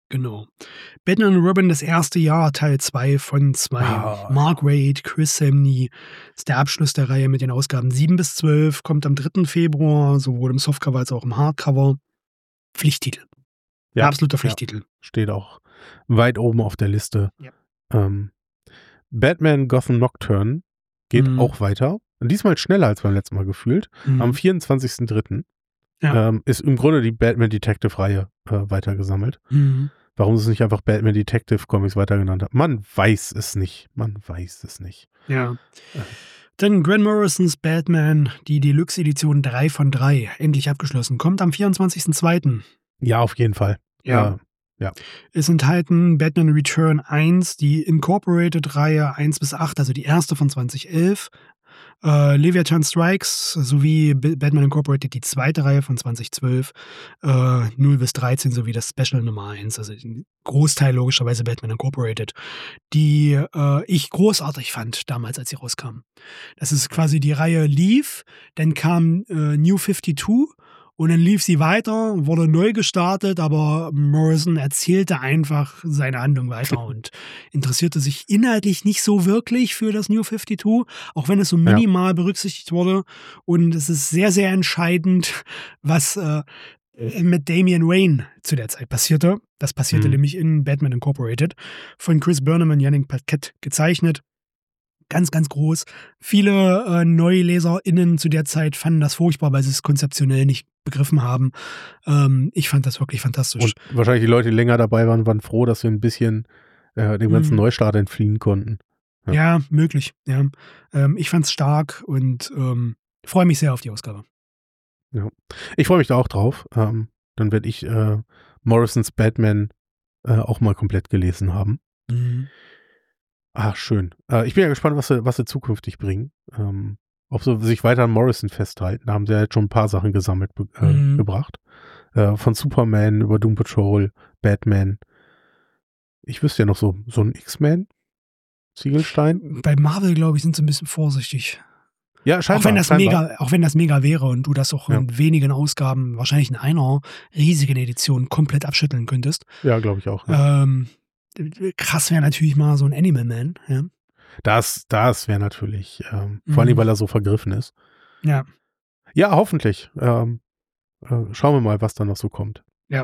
Genau. Batman und Robin, das erste Jahr, Teil zwei von zwei. Ah. Mark Waid, Chris Samney. Ist der Abschluss der Reihe mit den Ausgaben sieben bis zwölf. Kommt am dritten Februar, sowohl im Softcover als auch im Hardcover. Pflichttitel. Ja, Absoluter Pflichttitel. Ja, steht auch weit oben auf der Liste. Ja. Ähm, Batman Gotham Nocturne geht Mhm. auch weiter. Und diesmal schneller als beim letzten Mal gefühlt. Mhm. Am vierundzwanzigsten dritten Ja. ähm, ist im Grunde die Batman Detective-Reihe äh, weitergesammelt. Mhm. Warum sie es nicht einfach Batman Detective Comics weitergenannt hat. Man weiß es nicht. Man weiß es nicht. Ja. Äh. Dann Grant Morrisons Batman, die Deluxe-Edition drei von drei, endlich abgeschlossen. Kommt am vierundzwanzigsten zweiten Ja, auf jeden Fall. Ja. Äh, ja. Ist enthalten Batman Return eins, die Incorporated-Reihe eins bis acht, also die erste von zweitausendelf. Äh, Leviathan Strikes sowie B- Batman Incorporated, die zweite Reihe von zweitausendzwölf. Äh, null bis dreizehn sowie das Special Nummer eins, also den Großteil logischerweise Batman Incorporated, die äh, ich großartig fand damals, als sie rauskam. Das ist quasi die Reihe lief, dann kam äh, New fifty-two und dann lief sie weiter, wurde neu gestartet, aber Morrison erzählte einfach seine Handlung weiter und interessierte sich inhaltlich nicht so wirklich für das New fifty-two, auch wenn es so minimal berücksichtigt wurde. Und es ist sehr, sehr entscheidend, was äh, mit Damian Wayne zu der Zeit passierte. Das passierte Mhm. nämlich in Batman Incorporated, von Chris Burnham und Yannick Paquette gezeichnet. Ganz, ganz groß. Viele äh, NeuleserInnen zu der Zeit fanden das furchtbar, weil sie es konzeptionell nicht begriffen haben. Ähm, ich fand das wirklich fantastisch. Und wahrscheinlich die Leute, die länger dabei waren, waren froh, dass sie ein bisschen äh, dem ganzen Mhm. Neustart entfliehen konnten. Ja. Ja, möglich. Ja. Ähm, ich fand es stark und ähm, freue mich sehr auf die Ausgabe. Ich freue mich da auch drauf. Ähm, dann werde ich äh, Morrisons Batman äh, auch mal komplett gelesen haben. Mhm. Ah, schön. Äh, ich bin ja gespannt, was sie, was sie zukünftig bringen. Ähm, ob sie sich weiter an Morrison festhalten. Da haben sie ja jetzt schon ein paar Sachen gesammelt be- äh, Mhm. gebracht. Äh, von Superman über Doom Patrol, Batman. Ich wüsste ja noch so, so ein X-Men, Ziegelstein. Bei Marvel, glaube ich, sind sie ein bisschen vorsichtig. Ja, scheinbar. Auch wenn das scheinbar. mega, auch wenn das mega wäre und du das auch Ja. in wenigen Ausgaben, wahrscheinlich in einer riesigen Edition, komplett abschütteln könntest. Ja, glaube ich auch. Ja. Ähm, krass wäre natürlich mal so ein Animal Man. Ja. Das, das wäre natürlich, ähm, vor allem, Mhm. weil er so vergriffen ist. Ja. Ja, hoffentlich. Ähm, äh, schauen wir mal, was da noch so kommt.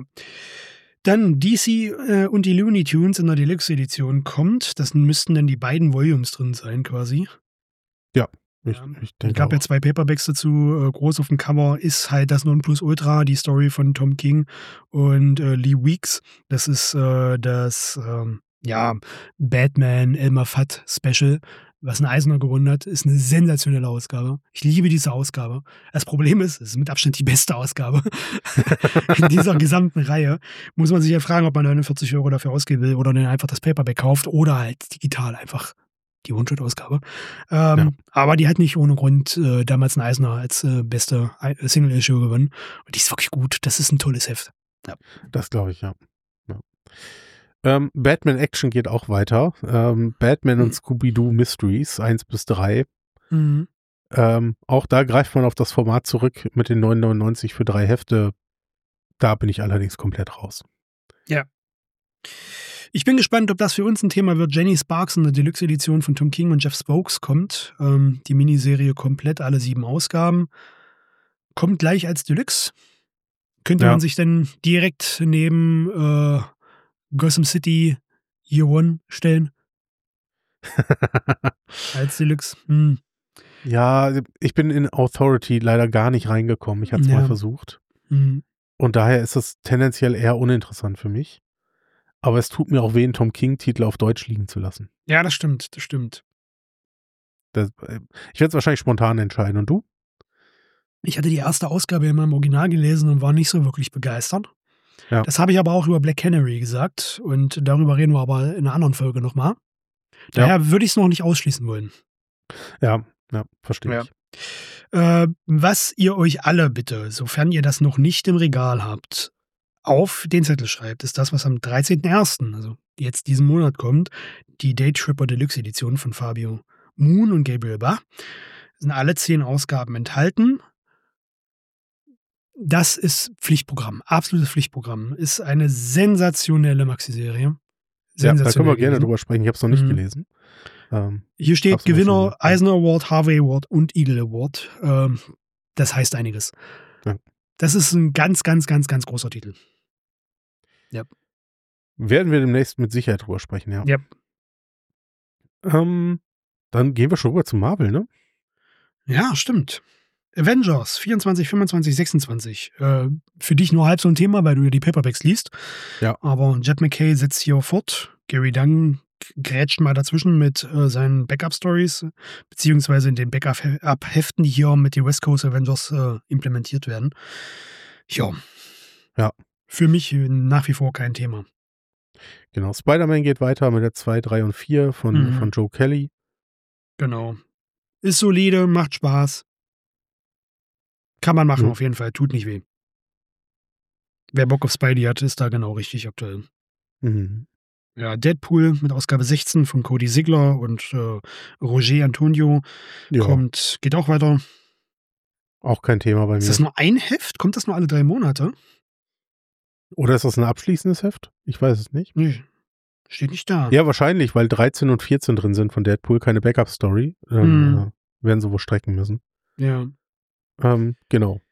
Dann D C äh, und die Looney Tunes in der Deluxe-Edition kommt. Das müssten dann die beiden Volumes drin sein, quasi. Ich, Ja. ich Es denke gab auch. ja zwei Paperbacks dazu. Äh, groß auf dem Cover ist halt das Nonplusultra, die Story von Tom King und äh, Lee Weeks. Das ist äh, das ähm, ja, Batman Elmer Fudd Special, was ein Eisner gewonnen hat. Ist eine sensationelle Ausgabe. Ich liebe diese Ausgabe. Das Problem ist, es ist mit Abstand die beste Ausgabe in dieser gesamten Reihe. Muss man sich ja fragen, ob man neunundvierzig Euro dafür ausgeben will oder dann einfach das Paperback kauft oder halt digital einfach die One-Shot-Ausgabe. Ähm, Ja. Aber die hat nicht ohne Grund äh, damals ein Eisner als äh, beste I- Single-Issue gewonnen. Und die ist wirklich gut. Das ist ein tolles Heft. Das glaube ich, ja. ja. Ähm, Batman Action geht auch weiter. Ähm, Batman Mhm. und Scooby-Doo Mysteries eins bis drei. Mhm. Ähm, auch da greift man auf das Format zurück mit den neun neunundneunzig für drei Hefte. Da bin ich allerdings komplett raus. Ich bin gespannt, ob das für uns ein Thema wird. Jenny Sparks in der Deluxe-Edition von Tom King und Jeff Spokes kommt. Ähm, die Miniserie komplett, alle sieben Ausgaben. Kommt gleich als Deluxe. Könnte Ja. man sich dann direkt neben äh, Gotham City Year One stellen als Deluxe. Hm. Ja, ich bin in Authority leider gar nicht reingekommen. Ich hatte es Ja. mal versucht. Hm. Und daher ist es tendenziell eher uninteressant für mich. Aber es tut mir auch weh, einen Tom King-Titel auf Deutsch liegen zu lassen. Ja, das stimmt, das stimmt. Das, äh, ich werde es wahrscheinlich spontan entscheiden. Und du? Ich hatte die erste Ausgabe in meinem Original gelesen und war nicht so wirklich begeistert. Ja. Das habe ich aber auch über Black Canary gesagt und darüber reden wir aber in einer anderen Folge nochmal. Daher würde ich es noch nicht ausschließen wollen. Ja, ja, verstehe Ja. ich. Äh, was ihr euch alle bitte, sofern ihr das noch nicht im Regal habt, auf den Zettel schreibt, ist das, was am dreizehnten ersten, also jetzt diesen Monat kommt, die Daytripper Deluxe Edition von Fabio Moon und Gabriel Bach. Sind alle zehn Ausgaben enthalten. das ist Pflichtprogramm, absolutes Pflichtprogramm. Ist eine sensationelle Maxi-Serie. Ja, da können wir gerne drüber sprechen. Ich habe es noch nicht Mhm. gelesen. Ähm, Hier steht hab's nur Gewinner schon- Eisner Award, Harvey Award und Eagle Award. Ähm, das heißt einiges. Ja. Das ist ein ganz, ganz, ganz, ganz großer Titel. Werden wir demnächst mit Sicherheit drüber sprechen, ja. Ja. Ähm, dann gehen wir schon rüber zu Marvel, ne? Ja, stimmt. Avengers vierundzwanzig, fünfundzwanzig, sechsundzwanzig. Äh, für dich nur halb so ein Thema, weil du ja die Paperbacks liest. Ja. Aber Jet McKay setzt hier fort. Gary Dunn grätscht mal dazwischen mit äh, seinen Backup-Stories, beziehungsweise in den Backup-Heften, die hier mit den West Coast Avengers äh, implementiert werden. Ja. Ja. Für mich nach wie vor kein Thema. Genau. Spider-Man geht weiter mit der zwei, drei und vier von, Mhm. von Joe Kelly. Genau. Ist solide, macht Spaß. Kann man machen, Ja. auf jeden Fall. Tut nicht weh. Wer Bock auf Spidey hat, ist da genau richtig aktuell. Mhm. Ja, Deadpool mit Ausgabe sechzehn von Cody Ziegler und äh, Roger Antonio Ja, kommt, geht auch weiter. auch kein Thema bei Ist mir. das nur ein Heft? Kommt das nur alle drei Monate? Oder ist das ein abschließendes Heft? Ich weiß es nicht. Nee, steht nicht da. Ja, wahrscheinlich, weil dreizehn und vierzehn drin sind von Deadpool, keine Backup-Story. Dann Mhm. äh, werden sie wohl strecken müssen. Ja. Ähm, genau.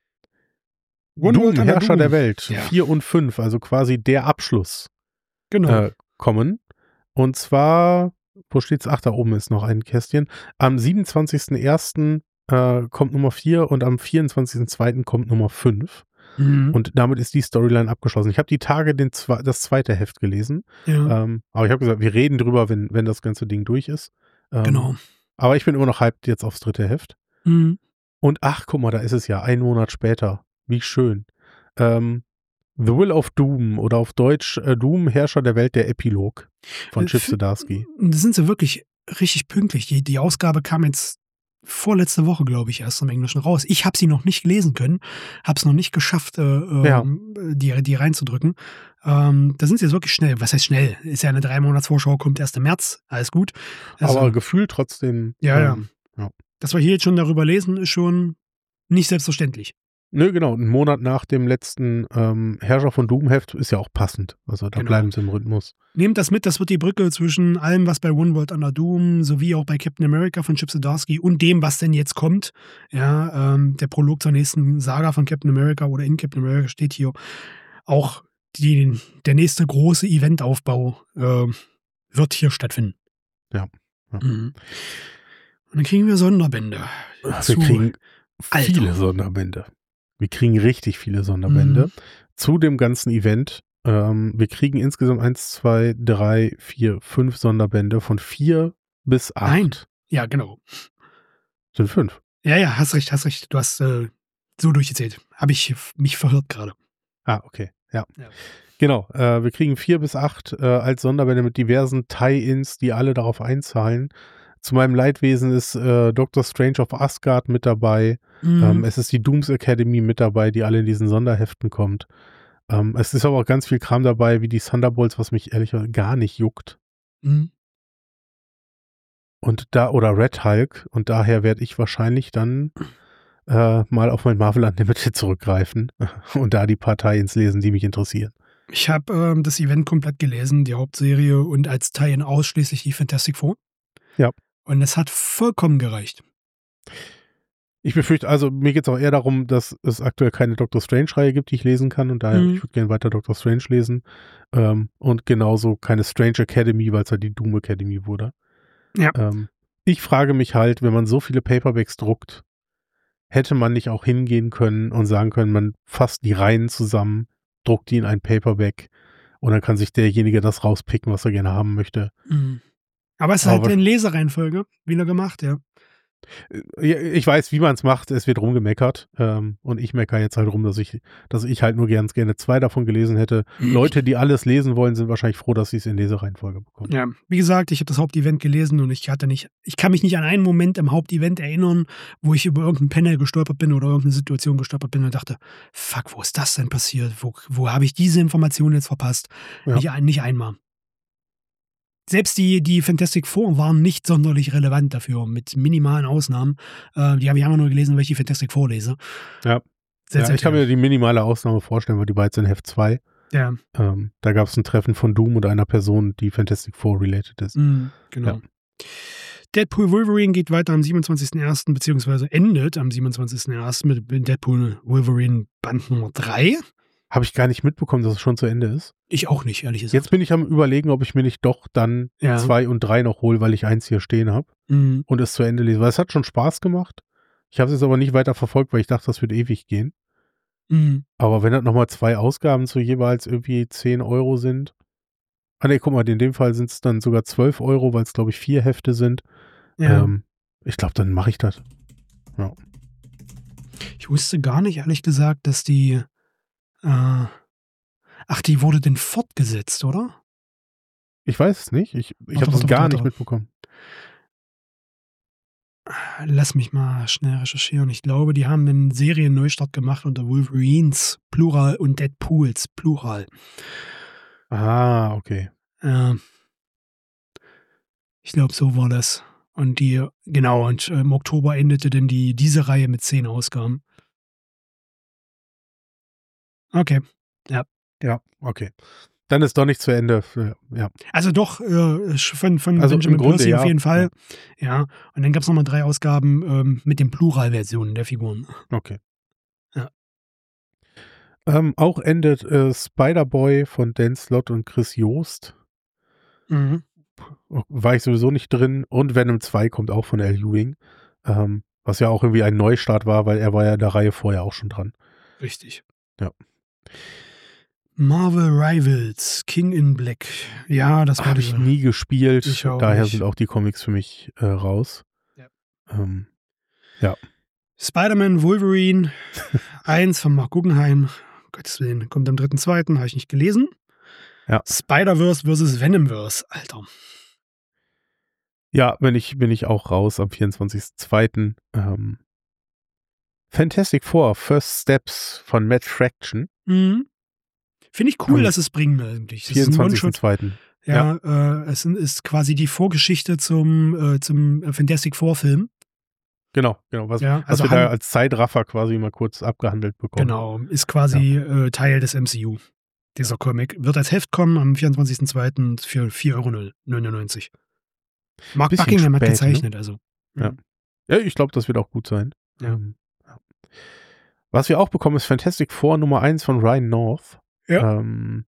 One Doom, World Under Herrscher Doom. der Welt, Ja. vier und fünf, also quasi der Abschluss, Genau. äh, kommen. Und zwar, wo steht's? Ach, da oben ist noch ein Kästchen. Am siebenundzwanzigsten ersten äh, kommt Nummer vier und am vierundzwanzigsten zweiten kommt Nummer fünf. Mhm. Und damit ist die Storyline abgeschlossen. Ich habe die Tage den zwe- das zweite Heft gelesen. ja, Ähm, aber ich habe gesagt, wir reden drüber, wenn, wenn das ganze Ding durch ist. Ähm, genau. Aber ich bin immer noch hyped jetzt aufs dritte Heft. Mhm. Und ach, guck mal, da ist es ja, ein Monat später. Wie schön. Ähm, The Will of Doom oder auf Deutsch äh, Doom, Herrscher der Welt, der Epilog von Äh, Chip für- Zdarsky. Da sind sie wirklich richtig pünktlich. Die, die Ausgabe kam jetzt vorletzte Woche, glaube ich, erst im Englischen raus. Ich habe sie noch nicht lesen können, habe es noch nicht geschafft, äh, Ja. ähm, die, die reinzudrücken. Ähm, da sind sie jetzt wirklich schnell. Was heißt schnell? Ist ja eine Drei-Monats-Vorschau, kommt erst im März. Alles gut. Also, Aber gefühlt trotzdem. Ja, ja. ähm, ja. dass wir hier jetzt schon darüber lesen, ist schon nicht selbstverständlich. Nö, genau. Ein Monat nach dem letzten ähm, Herrscher von Doom-Heft ist ja auch passend. Also da Genau. bleiben sie im Rhythmus. Nehmt das mit, das wird die Brücke zwischen allem, was bei One World Under Doom, sowie auch bei Captain America von Chip Zdarsky und dem, was denn jetzt kommt. Ja, ähm, der Prolog zur nächsten Saga von Captain America oder in Captain America steht hier auch die, der nächste große Eventaufbau äh, wird hier stattfinden. Ja, ja. Mhm. Und dann kriegen wir Sonderbände. Wir zu- kriegen Alter. viele Sonderbände. Wir kriegen richtig viele Sonderbände Mhm. zu dem ganzen Event. Ähm, wir kriegen insgesamt eins, zwei, drei, vier, fünf Sonderbände von vier bis acht. Nein. Ja, genau. Sind fünf. Ja, ja, hast recht, hast recht. Du hast äh, so durchgezählt. Habe ich mich verhört gerade. Ah, okay. Ja. Ja. Genau. Äh, wir kriegen vier bis acht äh, als Sonderbände mit diversen Tie-Ins, die alle darauf einzahlen. Zu meinem Leidwesen ist äh, Doctor Strange of Asgard mit dabei. Mhm. Ähm, es ist die Dooms Academy mit dabei, die alle in diesen Sonderheften kommt. Ähm, es ist aber auch ganz viel Kram dabei, wie die Thunderbolts, was mich ehrlich gesagt gar nicht juckt. Mhm. Und da, oder Red Hulk. Und daher werde ich wahrscheinlich dann äh, mal auf mein Marvel Unlimited zurückgreifen und da die Partei ins Lesen, die mich interessieren. Ich habe ähm, das Event komplett gelesen, die Hauptserie und als Tie-In ausschließlich die Fantastic Four. Ja. Und es hat vollkommen gereicht. Ich befürchte, also mir geht es auch eher darum, dass es aktuell keine Doctor Strange-Reihe gibt, die ich lesen kann und daher, Mhm. ich würde gerne weiter Doctor Strange lesen. Ähm, und genauso keine Strange Academy, weil es halt die Doom Academy wurde. Ja. Ähm, ich frage mich halt, wenn man so viele Paperbacks druckt, hätte man nicht auch hingehen können und sagen können, man fasst die Reihen zusammen, druckt die in ein Paperback und dann kann sich derjenige das rauspicken, was er gerne haben möchte. Mhm. Aber es ist Aber- halt in Lesereihenfolge wieder gemacht, ja. Ja, ich weiß, wie man es macht, es wird rumgemeckert ähm, und ich meckere jetzt halt rum, dass ich, dass ich halt nur ganz gerne zwei davon gelesen hätte. Leute, die alles lesen wollen, sind wahrscheinlich froh, dass sie es in Lesereihenfolge bekommen. Ja, wie gesagt, ich habe das Hauptevent gelesen und ich hatte nicht, ich kann mich nicht an einen Moment im Hauptevent erinnern, wo ich über irgendein Panel gestolpert bin oder irgendeine Situation gestolpert bin und dachte, fuck, wo ist das denn passiert? Wo, wo habe ich diese Information jetzt verpasst? Ja. Nicht, ein- nicht einmal. Selbst die, die Fantastic Four waren nicht sonderlich relevant dafür, mit minimalen Ausnahmen. Äh, die habe ich einfach nur gelesen, weil ich die Fantastic Four lese. Ja. Sehr, ja, sehr ich kann toll. mir die minimale Ausnahme vorstellen, weil die beiden sind Heft zwei. Ja. Ähm, da gab es ein Treffen von Doom und einer Person, die Fantastic Four related ist. Mhm, genau. Ja. Deadpool Wolverine geht weiter am siebenundzwanzigsten ersten beziehungsweise endet am siebenundzwanzigsten ersten mit Deadpool Wolverine Band Nummer drei. Habe ich gar nicht mitbekommen, dass es schon zu Ende ist. Ich auch nicht, ehrlich gesagt. Jetzt bin ich am Überlegen, ob ich mir nicht doch dann Ja. zwei und drei noch hole, weil ich eins hier stehen habe Mhm. und es zu Ende lese. Weil es hat schon Spaß gemacht. Ich habe es jetzt aber nicht weiter verfolgt, weil ich dachte, das wird ewig gehen. Mhm. Aber wenn das nochmal zwei Ausgaben zu jeweils irgendwie zehn Euro sind. Ah ne, guck mal, in dem Fall sind es dann sogar zwölf Euro, weil es, glaube ich, vier Hefte sind. Ja. Ähm, ich glaube, dann mache ich das. Ja. Ich wusste gar nicht, ehrlich gesagt, dass die. Äh, ach, die wurde denn fortgesetzt, oder? Ich weiß es nicht. Ich, ich Warte, habe das warte, gar warte, nicht warte. mitbekommen. Lass mich mal schnell recherchieren. Ich glaube, die haben einen Serienneustart gemacht unter Wolverines Plural und Deadpools Plural. Ah, okay. Äh, ich glaube, so war das. Und die, genau, und äh, im Oktober endete denn die, diese Reihe mit zehn Ausgaben. Okay. Ja, okay. Dann ist doch nicht zu Ende. Für, ja. Also doch, äh, von, von Also Benjamin im Grunde, Percy ja. auf jeden Fall. Ja. Und dann gab es nochmal drei Ausgaben ähm, mit den Plural-Versionen der Figuren. Okay. Ja. Ähm, auch endet äh, Spider-Boy von Dan Slott und Chris Joost. Mhm. War ich sowieso nicht drin. Und Venom zwei kommt auch von Al Ewing. Ähm, was ja auch irgendwie ein Neustart war, weil er war ja in der Reihe vorher auch schon dran. Richtig. Ja. Marvel Rivals, King in Black. Ja, das war Habe ich diese- nie gespielt. Ich auch Daher nicht. sind auch die Comics für mich äh, raus. Ja. Ähm, Spider-Man Wolverine eins von Mark Guggenheim. Um Gottes Willen, kommt am dritten zweiten habe ich nicht gelesen. Ja. Spider-Verse versus Venomverse, Alter. ja, bin ich, bin ich auch raus am vierundzwanzigsten zweiten Ähm, Fantastic Four, First Steps von Matt Fraction. Mhm. Finde ich cool, Am dass es bringen eigentlich. Das ist ein vierundzwanzigsten One-Shot. zweiten Ja, Äh, es ist quasi die Vorgeschichte zum, äh, zum Fantastic Four-Film. Genau, genau. Was, Ja, was also wir da Han- als Zeitraffer quasi mal kurz abgehandelt bekommen. Genau, ist quasi äh, Teil des M C U. Dieser Comic wird als Heft kommen am vierundzwanzigsten zweiten für vier Euro neunundneunzig. Mark Bisschen Buckingham hat spät, gezeichnet, also. Ja. Ja, ich glaube, das wird auch gut sein. Ja. Ähm, ja. Was wir auch bekommen, ist Fantastic Four Nummer eins von Ryan North. Ja. Ähm,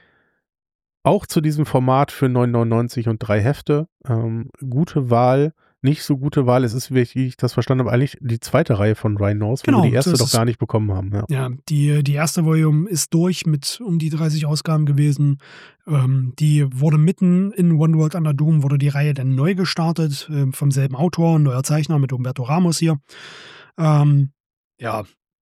auch zu diesem Format für neun neunundneunzig und drei Hefte. Ähm, gute Wahl, nicht so gute Wahl. Es ist, wie ich das verstanden habe, eigentlich die zweite Reihe von Ryan North, Genau, wo wir die erste das doch ist- gar nicht bekommen haben. Ja. Ja, die, die erste Volume ist durch mit um die dreißig Ausgaben gewesen. Ähm, die wurde mitten in One World Under Doom, wurde die Reihe dann neu gestartet, äh, vom selben Autor, neuer Zeichner mit Humberto Ramos hier. Ähm, ja.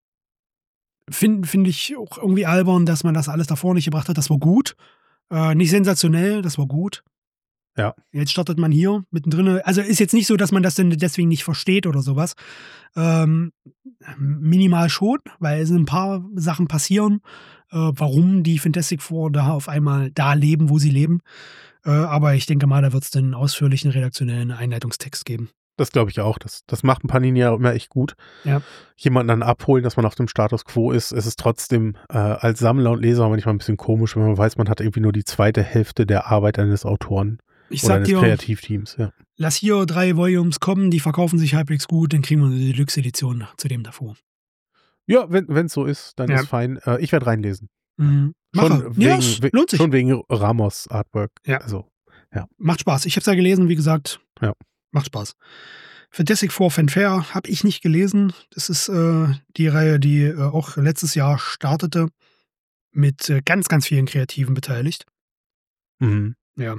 Finde find ich auch irgendwie albern, dass man das alles davor nicht gebracht hat. Das war gut. Äh, nicht sensationell, das war gut. Ja. Jetzt startet man hier mittendrin. Also ist jetzt nicht so, dass man das denn deswegen nicht versteht oder sowas. Ähm, minimal schon, weil es ein paar Sachen passieren, äh, warum die Fantastic Four da auf einmal da leben, wo sie leben. Äh, aber ich denke mal, da wird es dann einen ausführlichen redaktionellen Einleitungstext geben. Das glaube ich auch. Das, das macht ein Panini ja immer echt gut. Ja. Jemanden dann abholen, dass man auf dem Status Quo ist. Es ist trotzdem äh, als Sammler und Leser manchmal ein bisschen komisch, wenn man weiß, man hat irgendwie nur die zweite Hälfte der Arbeit eines Autoren Ich oder sag eines dir, Kreativteams. Ja. lass hier drei Volumes kommen, die verkaufen sich halbwegs gut, dann kriegen wir eine Deluxe-Edition zu dem davor. Ja, wenn es so ist, dann Ja. ist fein. Äh, ich werde reinlesen. Mhm. Schon Mache. wegen, Ja, we- lohnt sich. schon wegen Ramos Artwork. Ja. Also, Macht Spaß. Ich habe es ja gelesen, wie gesagt. Ja. Macht Spaß. Fantastic Four Fanfare habe ich nicht gelesen. Das ist äh, die Reihe, die äh, auch letztes Jahr startete, mit äh, ganz, ganz vielen Kreativen beteiligt. mhm. Ja.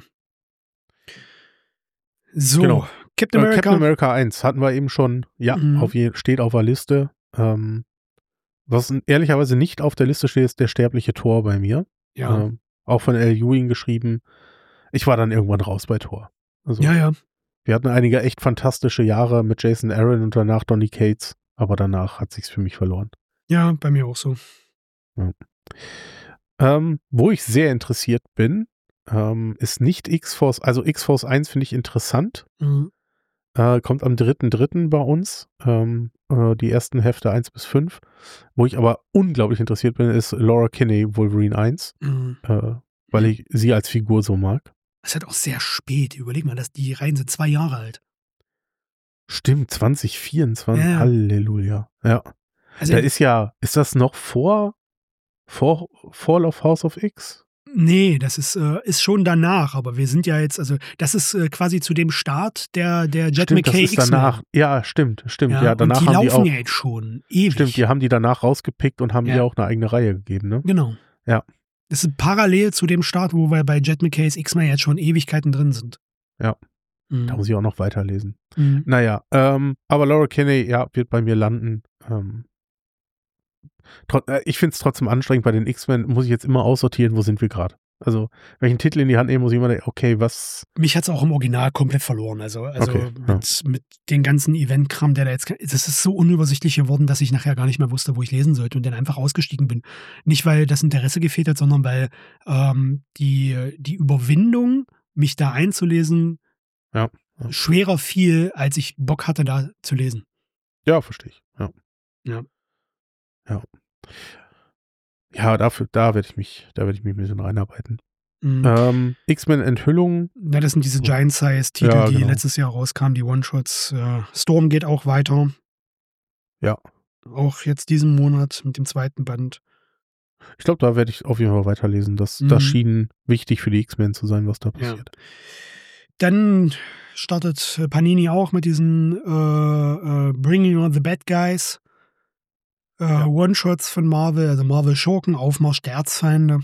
So, Genau. Captain Äh, America. Captain America eins hatten wir eben schon. Ja, Mhm. auf je, steht auf der Liste. Ähm, was ehrlicherweise nicht auf der Liste steht, ist der sterbliche Tor bei mir. Ja. Ähm, auch von Al Ewing geschrieben. Ich war dann irgendwann raus bei Tor. Also, ja, ja. wir hatten einige echt fantastische Jahre mit Jason Aaron und danach Donny Cates, aber danach hat sich's für mich verloren. Ja, bei mir auch so. Ähm, wo ich sehr interessiert bin, ähm, ist nicht X-Force, also X-Force eins finde ich interessant. Mhm. Äh, kommt am dritten dritten bei uns. Ähm, äh, die ersten Hefte eins bis fünf. Wo ich aber unglaublich interessiert bin, ist Laura Kinney, Wolverine eins. Mhm. Äh, weil ich sie als Figur so mag. Das ist halt auch sehr spät. Überleg mal, dass die Reihen sind zwei Jahre alt. Stimmt, zwanzig vierundzwanzig. Ja. Halleluja. Ja. Also, Da ist ja, ist das noch vor, vor Fall of House of X? nee, das ist, äh, ist schon danach, aber wir sind ja jetzt, also das ist äh, quasi zu dem Start der, der Jet Stimmt, das McKay ist X-Men. danach. Ja, stimmt, stimmt. Ja, Ja, danach und die haben laufen die auch. ja jetzt schon ewig. Stimmt, die haben die danach rausgepickt und haben Ja. ihr auch eine eigene Reihe gegeben, ne? Genau. Ja. Das ist parallel zu dem Start, wo wir bei Jet McKays X-Men jetzt schon Ewigkeiten drin sind. Ja. Mhm. Da muss ich auch noch weiterlesen. Mhm. Naja, ähm, aber Laura Kinney, ja, wird bei mir landen. Ähm, tro- äh, ich finde es trotzdem anstrengend bei den X-Men, muss ich jetzt immer aussortieren, wo sind wir gerade. Also, wenn ich einen Titel in die Hand nehme, muss ich immer denken, okay, was. Mich hat es auch im Original komplett verloren. Also, also Okay, ja. mit, mit den ganzen Eventkram, der da jetzt. Das ist so unübersichtlich geworden, dass ich nachher gar nicht mehr wusste, wo ich lesen sollte und dann einfach ausgestiegen bin. Nicht, weil das Interesse gefehlt hat, sondern weil ähm, die, die Überwindung, mich da einzulesen, Ja, ja. schwerer fiel, als ich Bock hatte, da zu lesen. Ja, verstehe ich. Ja. Ja. Ja. Ja, dafür, da werde ich mich, da werde ich mich ein bisschen reinarbeiten. Mhm. Ähm, X-Men Enthüllung. Ja, das sind diese Giant-Size-Titel, Ja, die genau. letztes Jahr rauskamen, die One-Shots. Äh, Storm geht auch weiter. Ja. Auch jetzt diesen Monat mit dem zweiten Band. Ich glaube, da werde ich auf jeden Fall weiterlesen. Das, Mhm. das schien wichtig für die X-Men zu sein, was da Ja. passiert. Dann startet Panini auch mit diesen äh, äh, Bringing on the Bad Guys. Äh, Ja. One-Shots von Marvel, also Marvel Schurken, Aufmarsch der Erzfeinde.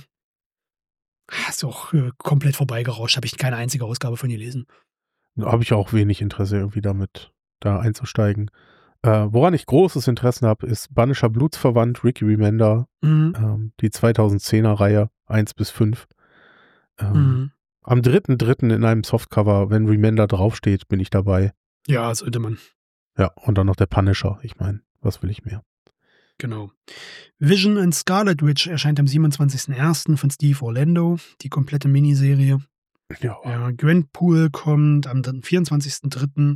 Ist auch äh, komplett vorbeigerauscht, habe ich keine einzige Ausgabe von gelesen. Da habe ich auch wenig Interesse, irgendwie damit da einzusteigen. Äh, woran ich großes Interesse habe, ist Punisher Blutsverwandt, Ricky Remender, Mhm. ähm, die zweitausendzehner Reihe eins bis fünf. Ähm, Mhm. Am dritten dritten in einem Softcover, wenn Remender draufsteht, bin ich dabei. Ja, sollte man. Ja, und dann noch der Punisher. Ich meine, was will ich mehr? Genau. Vision and Scarlet Witch erscheint am siebenundzwanzigsten ersten von Steve Orlando, die komplette Miniserie. Ja, Ja, Gwenpool kommt am vierundzwanzigsten dritten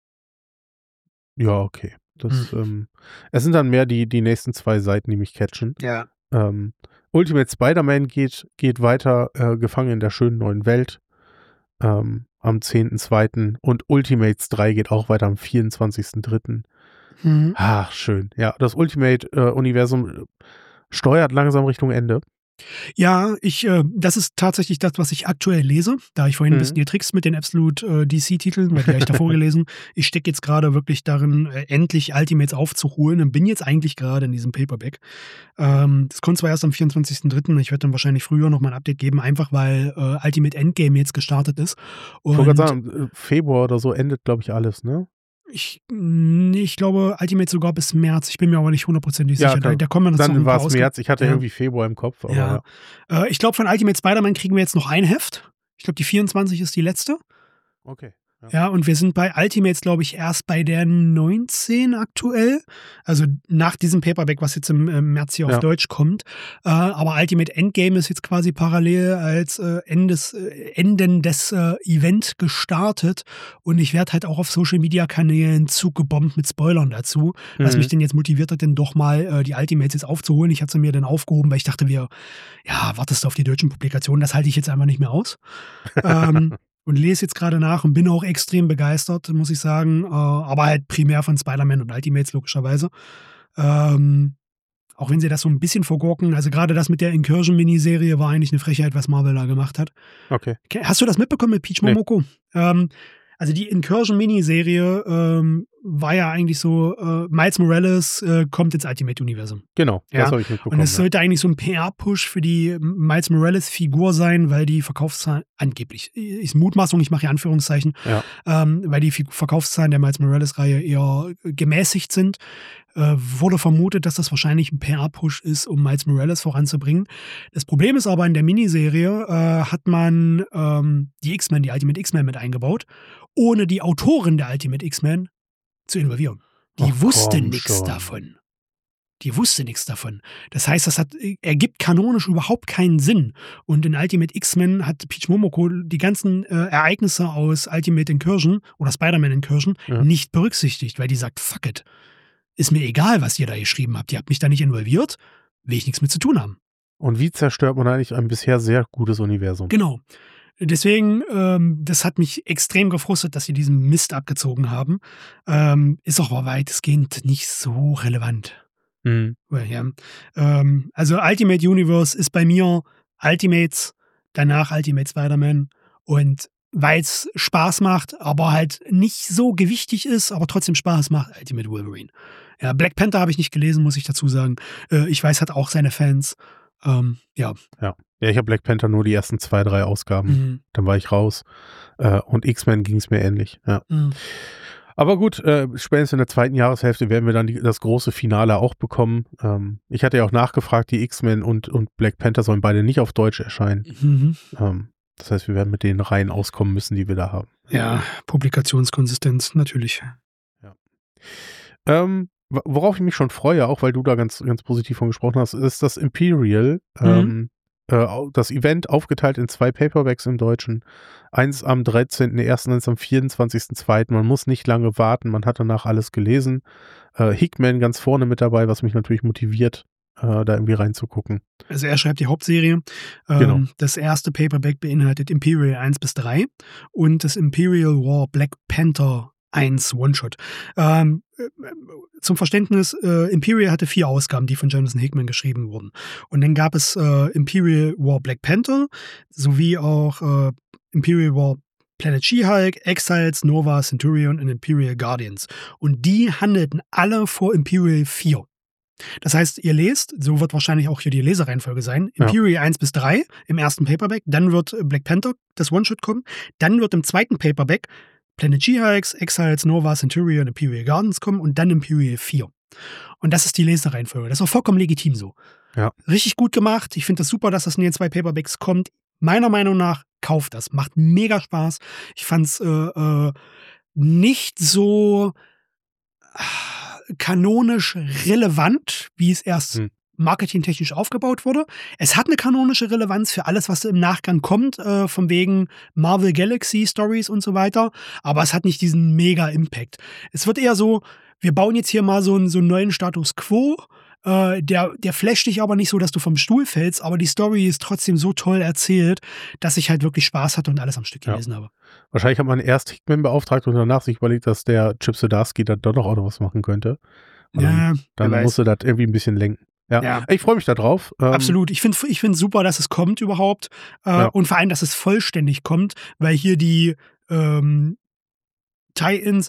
ja okay. Das, ähm, es sind dann mehr die, die nächsten zwei Seiten, die mich catchen. Ja. Ähm, Ultimate Spider-Man geht, geht weiter, äh, gefangen in der schönen neuen Welt, ähm, am zehnten zweiten und Ultimates drei geht auch weiter am vierundzwanzigsten dritten Mhm. Ach, schön. Ja, das Ultimate-Universum äh, steuert langsam Richtung Ende. Ja, ich, äh, das ist tatsächlich das, was ich aktuell lese. Da ich vorhin ein Mhm. bisschen getrickst mit den Absolute äh, D C-Titeln, weil die habe ich davor gelesen. Ich stecke jetzt gerade wirklich darin, äh, endlich Ultimates aufzuholen und bin jetzt eigentlich gerade in diesem Paperback. Ähm, das kommt zwar erst am vierundzwanzigsten dritten Ich werde dann wahrscheinlich früher noch mal ein Update geben, einfach weil äh, Ultimate Endgame jetzt gestartet ist. Ich wollte Und gerade sagen, äh, Februar oder so endet, glaube ich, alles, ne? ich, nee, ich glaube, Ultimate sogar bis März. Ich bin mir aber nicht hundertprozentig Ja, sicher. Da, klar. da kommen wir noch Dann ein war paar es Ausgaben. März. Ich hatte Ja. irgendwie Februar im Kopf. Aber Ja. ja. Äh, ich glaube, von Ultimate Spider-Man kriegen wir jetzt noch ein Heft. Ich glaube, die vierundzwanzig ist die letzte. Okay. Ja, und wir sind bei Ultimates, glaube ich, erst bei der neunzehn aktuell. Also nach diesem Paperback, was jetzt im äh, März hier auf Ja. Deutsch kommt. Äh, aber Ultimate Endgame ist jetzt quasi parallel als äh, Endes, äh, Enden des äh, Event gestartet. Und ich werde halt auch auf Social-Media-Kanälen zugebombt mit Spoilern dazu, was Mhm. mich denn jetzt motiviert hat, denn doch mal äh, die Ultimates jetzt aufzuholen. Ich hatte sie mir dann aufgehoben, weil ich dachte, wir, ja, wartest du auf die deutschen Publikationen, das halte ich jetzt einfach nicht mehr aus. ähm, und lese jetzt gerade nach und bin auch extrem begeistert, muss ich sagen. Äh, aber halt primär von Spider-Man und Ultimates, logischerweise. Ähm, auch wenn sie das so ein bisschen vergurken. Also gerade das mit der Incursion-Miniserie war eigentlich eine Frechheit, was Marvel da gemacht hat. Okay. Okay, hast du das mitbekommen mit Peach Nee. Momoko? Ähm, also die Incursion-Miniserie ähm, war ja eigentlich so, äh, Miles Morales äh, kommt ins Ultimate-Universum. Genau, Ja, das habe ich mitbekommen. Und es ja. sollte eigentlich so ein P R-Push für die Miles Morales-Figur sein, weil die Verkaufszahlen, angeblich, ist Mutmaßung, ich mache hier Anführungszeichen, Ja. ähm, weil die Fi- Verkaufszahlen der Miles Morales-Reihe eher gemäßigt sind. Äh, wurde vermutet, dass das wahrscheinlich ein P R-Push ist, um Miles Morales voranzubringen. Das Problem ist aber, in der Miniserie äh, hat man ähm, die X-Men, die Ultimate X-Men mit eingebaut, ohne die Autorin der Ultimate X-Men zu involvieren. Die Ach, wusste komm nichts schon. davon. Die wusste nichts davon. Das heißt, das hat, ergibt kanonisch überhaupt keinen Sinn. Und in Ultimate X-Men hat Peach Momoko die ganzen äh, Ereignisse aus Ultimate Incursion oder Spider-Man Incursion Ja. nicht berücksichtigt, weil die sagt, fuck it. Ist mir egal, was ihr da geschrieben habt. Ihr habt mich da nicht involviert, will ich nichts mit zu tun haben. Und wie zerstört man eigentlich ein bisher sehr gutes Universum? Genau. Deswegen, ähm, das hat mich extrem gefrustet, dass sie diesen Mist abgezogen haben. Ähm, ist auch aber weitestgehend nicht so relevant. Mhm. Well, ja. ähm, also Ultimate Universe ist bei mir Ultimates, danach Ultimate Spider-Man und weil es Spaß macht, aber halt nicht so gewichtig ist, aber trotzdem Spaß macht, Ultimate Wolverine. Ja, Black Panther habe ich nicht gelesen, muss ich dazu sagen. Äh, ich weiß, hat auch seine Fans. Ähm, ja. Ja. Ja, ich habe Black Panther nur die ersten zwei, drei Ausgaben. Mhm. Dann war ich raus. Äh, und X-Men ging es mir ähnlich. Ja. Mhm. Aber gut, äh, spätestens in der zweiten Jahreshälfte werden wir dann die, das große Finale auch bekommen. Ähm, ich hatte ja auch nachgefragt, die X-Men und, und Black Panther sollen beide nicht auf Deutsch erscheinen. Mhm. Ähm, das heißt, wir werden mit den Reihen auskommen müssen, die wir da haben. Ja, Publikationskonsistenz, natürlich. Ja. Ähm, worauf ich mich schon freue, auch weil du da ganz, ganz positiv von gesprochen hast, ist das Imperial. Mhm. Ähm, äh, das Event aufgeteilt in zwei Paperbacks im Deutschen. Eins am dreizehnten ersten, eins am vierundzwanzigsten zweiten Man muss nicht lange warten, man hat danach alles gelesen. Äh, Hickman ganz vorne mit dabei, was mich natürlich motiviert, äh, da irgendwie reinzugucken. Also er schreibt die Hauptserie. Ähm, Genau. Das erste Paperback beinhaltet Imperial eins bis drei und das Imperial War Black Panther eins One-Shot. Ähm, äh, zum Verständnis, äh, Imperial hatte vier Ausgaben, die von Jonathan Hickman geschrieben wurden. Und dann gab es äh, Imperial War Black Panther sowie auch äh, Imperial War Planet She-Hulk, Exiles, Nova, Centurion und Imperial Guardians. Und die handelten alle vor Imperial vier. Das heißt, ihr lest, so wird wahrscheinlich auch hier die Lesereihenfolge sein, Ja. Imperial eins bis drei im ersten Paperback, dann wird Black Panther, das One-Shot kommen, dann wird im zweiten Paperback Planet She-Hulks, Exiles, Nova, Centurion, Imperial Guardians kommen und dann Imperial vier. Und das ist die Lesereihenfolge. Das ist auch vollkommen legitim so. Ja. Richtig gut gemacht. Ich finde das super, dass das in den zwei Paperbacks kommt. Meiner Meinung nach, kauft das. Macht mega Spaß. Ich fand es äh, äh, nicht so äh, kanonisch relevant, wie es erst Hm. marketingtechnisch aufgebaut wurde. Es hat eine kanonische Relevanz für alles, was im Nachgang kommt, äh, von wegen Marvel Galaxy Stories und so weiter, aber es hat nicht diesen mega Impact. Es wird eher so, wir bauen jetzt hier mal so einen, so einen neuen Status Quo, äh, der, der flasht dich aber nicht so, dass du vom Stuhl fällst, aber die Story ist trotzdem so toll erzählt, dass ich halt wirklich Spaß hatte und alles am Stück Ja. gelesen habe. Wahrscheinlich hat man erst Hickman beauftragt und danach sich überlegt, dass der Chip Zdarsky dann doch noch auch noch was machen könnte. Und dann Ja, dann wer weiß. musste das irgendwie ein bisschen lenken. Ja, Ja. ich freue mich da drauf. Ähm, Absolut. Ich finde ich find super, dass es kommt überhaupt. Äh, Ja. Und vor allem, dass es vollständig kommt, weil hier die ähm, Tie-Ins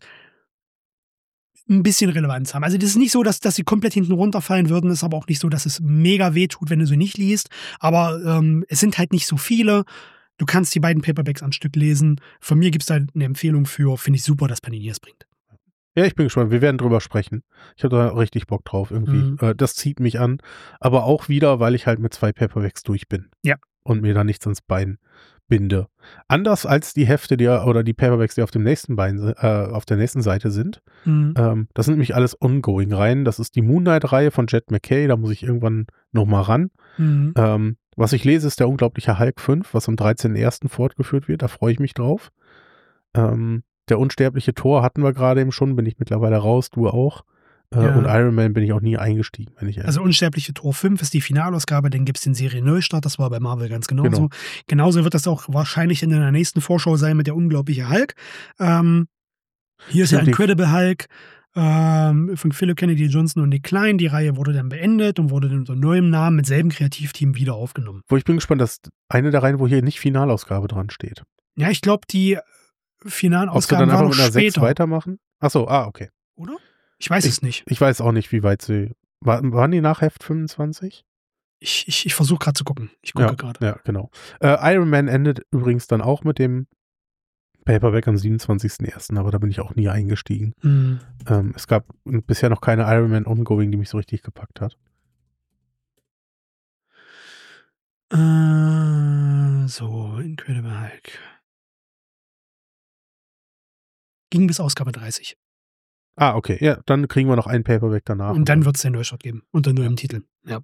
ein bisschen Relevanz haben. Also das ist nicht so, dass, dass sie komplett hinten runterfallen würden. Es ist aber auch nicht so, dass es mega weh tut, wenn du sie nicht liest. Aber ähm, es sind halt nicht so viele. Du kannst die beiden Paperbacks am Stück lesen. Von mir gibt es da eine Empfehlung für. Finde ich super, dass Panini es bringt. Ja, ich bin gespannt. Wir werden drüber sprechen. Ich habe da richtig Bock drauf irgendwie. Mhm. Äh, das zieht mich an. Aber auch wieder, weil ich halt mit zwei Paperbacks durch bin. Ja. Und mir da nichts ans Bein binde. Anders als die Hefte, die oder die Paperbacks, die auf dem nächsten Bein, si- äh, auf der nächsten Seite sind. Mhm. Ähm, das sind nämlich alles Ongoing-Reihen. Das ist die Moon Knight-Reihe von Jet McKay. Da muss ich irgendwann nochmal ran. Mhm. Ähm, was ich lese, ist der unglaubliche Hulk fünf, was am dreizehnten ersten fortgeführt wird. Da freue ich mich drauf. Ähm, der unsterbliche Thor hatten wir gerade eben schon, bin ich mittlerweile raus, du auch. Äh, Ja. Und Iron Man bin ich auch nie eingestiegen, wenn ich ehrlich Also Unsterbliche Tor fünf ist die Finalausgabe, dann gibt es den Serienneustart, das war bei Marvel ganz genauso. Genau. Genauso wird das auch wahrscheinlich in der nächsten Vorschau sein mit der unglaubliche Hulk. Ähm, hier ist der Stimmt, die- Incredible Hulk ähm, von Philip Kennedy Johnson und Nick Klein. Die Reihe wurde dann beendet und wurde dann unter neuem Namen mit selben Kreativteam wieder aufgenommen. Wo ich bin gespannt, dass eine der Reihen, wo hier nicht Finalausgabe dran steht. Ja, ich glaube, die finalen Ob sie Ausgaben dann einfach waren mit noch einer sechs später, weitermachen? Achso, ah, okay. oder? Ich weiß es nicht. Ich weiß auch nicht, wie weit sie. War, waren die nach Heft fünfundzwanzig? Ich, ich, ich versuche gerade zu gucken. Ich gucke Ja, gerade. ja, genau. Äh, Iron Man endet übrigens dann auch mit dem Paperback am siebenundzwanzigsten ersten aber da bin ich auch nie eingestiegen. Hm. Ähm, es gab bisher noch keine Iron Man Ongoing, die mich so richtig gepackt hat. Äh, so, Incredible Hulk. Ging bis Ausgabe dreißig. Ah, okay. Ja, dann kriegen wir noch ein Paperback danach. Und dann wird es den Neustart geben. Unter neuem Titel. Ja.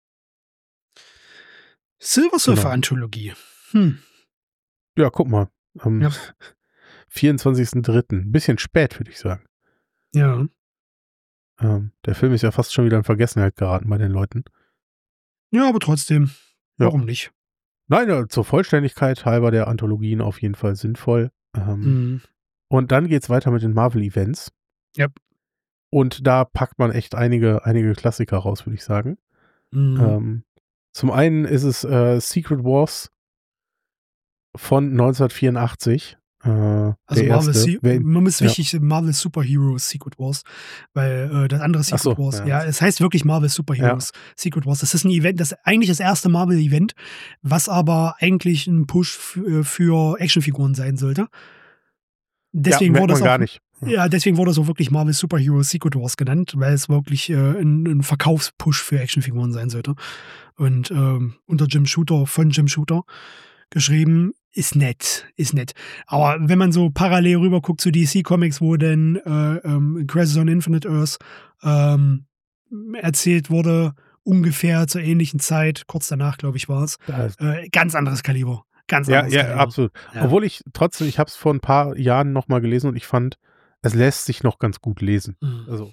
Silver Surfer Genau. Anthologie. Hm. Ja, guck mal. Am Ja. vierundzwanzigsten dritten Ein bisschen spät, würde ich sagen. Ja. Ähm, der Film ist ja fast schon wieder in Vergessenheit geraten bei den Leuten. Ja, aber trotzdem. Ja. Warum nicht? Nein, ja, zur Vollständigkeit halber der Anthologien auf jeden Fall sinnvoll. Ähm, Hm. Und dann geht's weiter mit den Marvel-Events. Ja. Und da packt man echt einige, einige Klassiker raus, würde ich sagen. Hm. Ähm, zum einen ist es äh, Secret Wars von neunzehnhundertvierundachtzig. Äh, Also der Marvel, erste. Se- Wer- man ist ja. wichtig, Marvel Super Heroes Secret Wars, weil äh, das andere Secret Ach so, Wars, ja. ja, es heißt wirklich Marvel Super Heroes Secret Wars. Das ist ein Event, das ist eigentlich das erste Marvel-Event, was aber eigentlich ein Push für, für Actionfiguren sein sollte. Deswegen ja, merkt wurde man es auch, gar nicht. ja, deswegen wurde es auch wirklich Marvel Super Heroes Secret Wars genannt, weil es wirklich äh, ein, ein Verkaufspush für Actionfiguren sein sollte. Und ähm, unter Jim Shooter, von Jim Shooter geschrieben, ist nett, ist nett. Aber wenn man so parallel rüber guckt zu D C Comics, wo dann äh, ähm, Crisis on Infinite Earth ähm, erzählt wurde, ungefähr zur ähnlichen Zeit, kurz danach, glaube ich, war es, äh, ganz anderes Kaliber. Ganz Ja, anderes ja, Kaliber. absolut. Ja. Obwohl ich trotzdem, ich habe es vor ein paar Jahren nochmal gelesen und ich fand, es lässt sich noch ganz gut lesen. Mhm. Also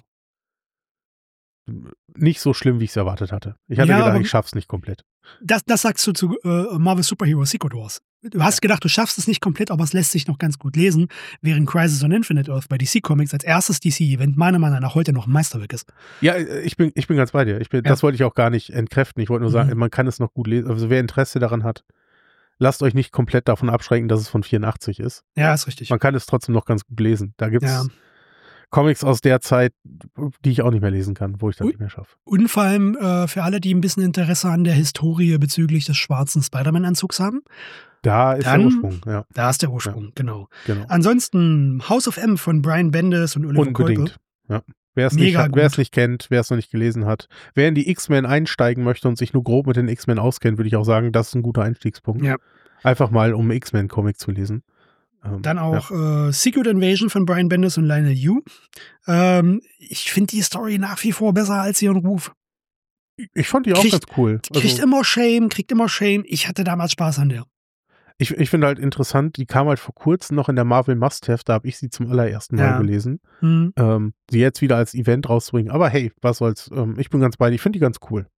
nicht so schlimm, wie ich es erwartet hatte. Ich hatte Ja, gedacht, aber- ich schaff's nicht komplett. Das, das sagst du zu äh, Marvel Super Heroes Secret Wars. Du hast gedacht, du schaffst es nicht komplett, aber es lässt sich noch ganz gut lesen, während Crisis on Infinite Earth bei D C Comics als erstes D C-Event meiner Meinung nach heute noch ein Meisterwerk ist. Ja, ich bin, ich bin ganz bei dir. Ich bin, Ja. Das wollte ich auch gar nicht entkräften. Ich wollte nur sagen, Mhm. man kann es noch gut lesen. Also wer Interesse daran hat, lasst euch nicht komplett davon abschränken, dass es von vierundachtzig ist. Ja, ist richtig. Man kann es trotzdem noch ganz gut lesen. Da gibt es Ja. Comics aus der Zeit, die ich auch nicht mehr lesen kann, wo ich dann Ui. nicht mehr schaffe. Und vor allem äh, für alle, die ein bisschen Interesse an der Historie bezüglich des schwarzen Spider-Man-Anzugs haben, Da ist Dann- der Ursprung, ja, da ist der Ursprung, genau. genau. Ansonsten House of M von Brian Bendis und Oliver Kolke. Unbedingt. Ja. Wer es nicht, Mega hat- wer es gut. nicht kennt, wer es noch nicht gelesen hat, wer in die X-Men einsteigen möchte und sich nur grob mit den X-Men auskennt, würde ich auch sagen, das ist ein guter Einstiegspunkt. Ja. Einfach mal, um X-Men-Comic zu lesen. Ähm, Dann auch äh, Secret Invasion von Brian Bendis und Lionel Yu. Ähm, ich finde die Story nach wie vor besser als ihren Ruf. Ja. Ich fand die auch Kriegt- ganz cool. Die kriegt Also, immer Shame, kriegt immer Shame. Ich hatte damals Spaß an der. ich ich finde halt interessant, die kam halt vor kurzem noch in der Marvel Must-Have, da habe ich sie zum allerersten Mal Ja. gelesen. Hm. Ähm, sie jetzt wieder als Event rauszubringen. Aber hey, was soll's. Ähm, ich bin ganz bei dir. Ich finde die ganz cool.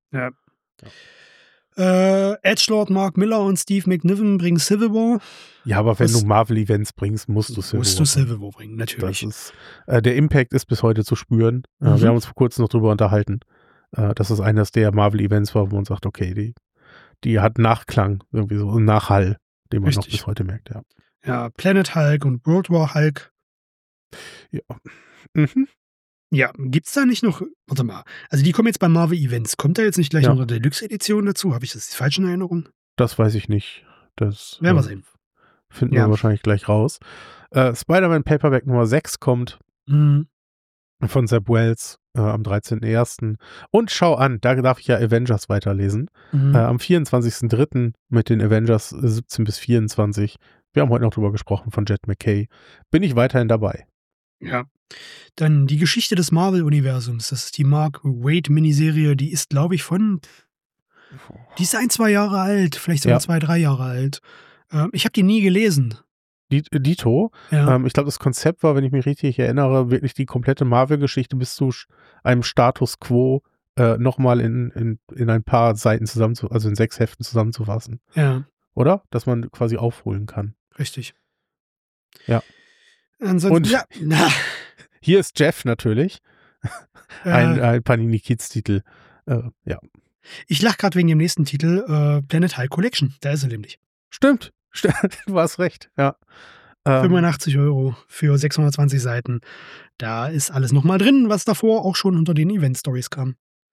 Äh, Edgelord Mark Miller und Steve McNiven bringen Civil War. Ja, aber wenn Was- du Marvel-Events bringst, musst du Civil Musst War du Civil War bringen, Das natürlich. ist, äh, der Impact ist bis heute zu spüren. Äh, Mhm. Wir haben uns vor kurzem noch drüber unterhalten, äh, dass es eines der Marvel-Events war, wo man sagt, okay, die, die hat Nachklang, irgendwie so einen Nachhall, den man noch Richtig. bis heute merkt, ja. Ja, Planet Hulk und World War Hulk. ja. Mhm. Ja, gibt's da nicht noch, warte mal, also die kommen jetzt bei Marvel Events. Kommt da jetzt nicht gleich Ja. noch eine Deluxe-Edition dazu? Habe ich das falsch in Erinnerung? Das weiß ich nicht. Das Werden wir äh, sehen. finden Ja. wir wahrscheinlich gleich raus. Äh, Spider-Man Paperback Nummer sechs kommt Mhm. von Zeb Wells äh, am dreizehnten ersten Und schau an, da darf ich ja Avengers weiterlesen. Mhm. Äh, am vierundzwanzigsten dritten mit den Avengers äh, siebzehn bis vierundzwanzig. Wir haben heute noch drüber gesprochen von Jet McKay. Bin ich weiterhin dabei. Ja. Dann die Geschichte des Marvel-Universums. Das ist die Mark Waid-Miniserie. Die ist, glaube ich, von. Die ist ein, zwei Jahre alt. Vielleicht sogar Ja. zwei, drei Jahre alt. Ähm, ich habe die nie gelesen. Die- Dito, Ja. ähm, ich glaube, das Konzept war, wenn ich mich richtig erinnere, wirklich die komplette Marvel-Geschichte bis zu sch- einem Status Quo äh, nochmal in, in, in ein paar Seiten zusammen, also in sechs Heften zusammenzufassen. ja, Oder? Dass man quasi aufholen kann. richtig. Ja. Ansonsten, Und- ja. Na, Hier ist Jeff natürlich. äh, Ein, ein Panini Kids-Titel. Äh, ja. ich lache gerade wegen dem nächsten Titel, äh, Planet Hulk Collection. Da ist er nämlich. Stimmt. Stimmt. Du hast recht. Ja. Ähm, fünfundachtzig Euro für sechshundertzwanzig Seiten. Da ist alles nochmal drin, was davor auch schon unter den Event-Stories kam.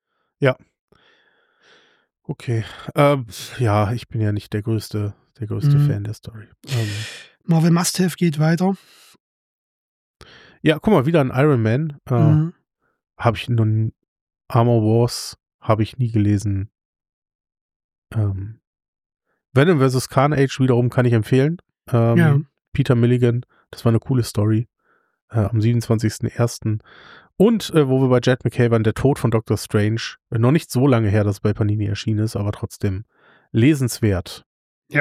okay. Ähm, ja, ich bin ja nicht der größte, der größte Mhm. Fan der Story. Ähm, Marvel Must-Have geht weiter. ja, guck mal, wieder ein Iron Man. Äh, Mhm. Habe ich nun Armor Wars habe ich nie gelesen. Ähm, Venom versus. Carnage wiederum kann ich empfehlen. Ähm, Ja. Peter Milligan, das war eine coole Story. äh, am siebenundzwanzigsten ersten Und äh, wo wir bei Jed McKay waren, der Tod von Doctor Strange. Äh, noch nicht so lange her, dass es bei Panini erschienen ist, aber trotzdem lesenswert. Ja.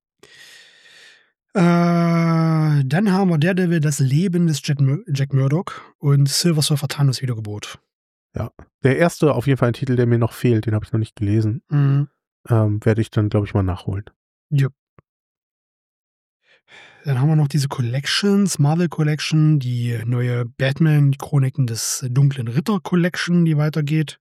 Äh, dann haben wir Daredevil, das Leben des Jack, Mur- Jack Murdoch und Silver Surfer Thanos Wiedergeburt. Ja, der erste auf jeden Fall ein Titel, der mir noch fehlt, den habe ich noch nicht gelesen. Mhm. Ähm, werde ich dann, glaube ich, mal nachholen. Ja. Dann haben wir noch diese Collections, Marvel Collection, die neue Batman, die Chroniken des Dunklen Ritter Collection, die weitergeht.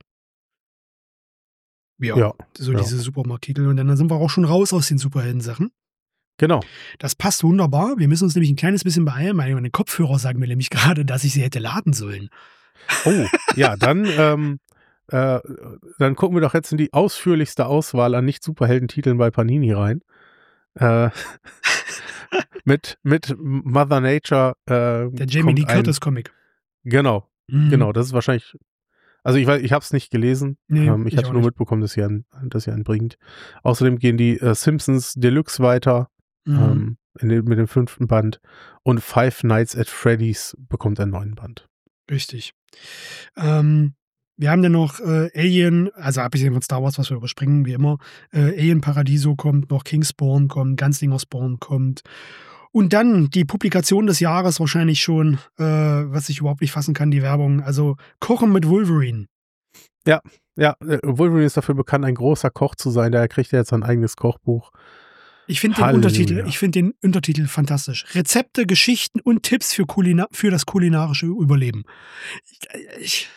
Ja, Ja, so ja. diese Supermarkttitel. Und dann sind wir auch schon raus aus den Superhelden-Sachen. Genau. Das passt wunderbar. Wir müssen uns nämlich ein kleines bisschen beeilen. Meine, meine Kopfhörer sagen mir nämlich gerade, dass ich sie hätte laden sollen. Oh, ja, dann, ähm, äh, dann gucken wir doch jetzt in die ausführlichste Auswahl an Nicht-Superhelden-Titeln bei Panini rein. Äh, mit, mit Mother Nature. Äh, Der Jamie Lee kommt ein- Curtis Comic. Genau, Mhm. genau, das ist wahrscheinlich. Also ich weiß, ich habe es nicht gelesen. Nee, ähm, ich ich hatte auch nur nicht. mitbekommen, dass ihr einen, dass ihr einen bringt. Außerdem gehen die äh, Simpsons Deluxe weiter Mhm. ähm, in den, mit dem fünften Band. Und Five Nights at Freddy's bekommt einen neuen Band. Richtig. Ähm, wir haben dann noch äh, Alien, also abgesehen von Star Wars, was wir überspringen, wie immer. Äh, Alien Paradiso kommt noch, Kingspawn kommt, Gunslinger Spawn kommt. Und dann die Publikation des Jahres wahrscheinlich schon, äh, was ich überhaupt nicht fassen kann, die Werbung. Also Kochen mit Wolverine. Ja, äh, Wolverine ist dafür bekannt, ein großer Koch zu sein. Daher kriegt er jetzt sein eigenes Kochbuch. Ich finde den Halleluja. Untertitel, ich finde den Untertitel fantastisch. Rezepte, Geschichten und Tipps für, Kulina für das kulinarische Überleben. Ich, ich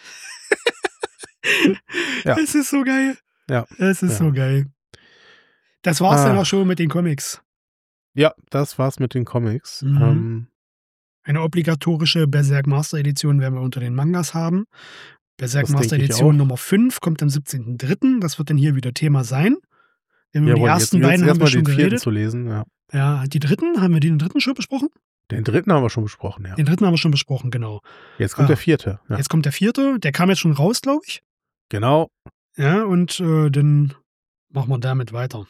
Ja. Es ist so geil. Ja. Es ist Ja. so geil. Das war's dann Ah. auch schon mit den Comics. Ja, das war's mit den Comics. Mhm. Ähm, Eine obligatorische Berserk Master Edition werden wir unter den Mangas haben. Berserk Das Master denke ich Edition auch. Nummer fünf kommt am siebzehnten dritten Das wird dann hier wieder Thema sein. Wir haben über die jawohl, ersten jetzt, beiden jetzt haben wir erstmal schon den vierten geredet. zu lesen. Ja. Ja, die dritten, haben wir den dritten schon besprochen? Den dritten haben wir schon besprochen, ja. Den dritten haben wir schon besprochen, genau. Jetzt kommt Ah. der vierte. Ja. Jetzt kommt der vierte, der kam jetzt schon raus, glaube ich. Genau. Ja, und äh, dann machen wir damit weiter.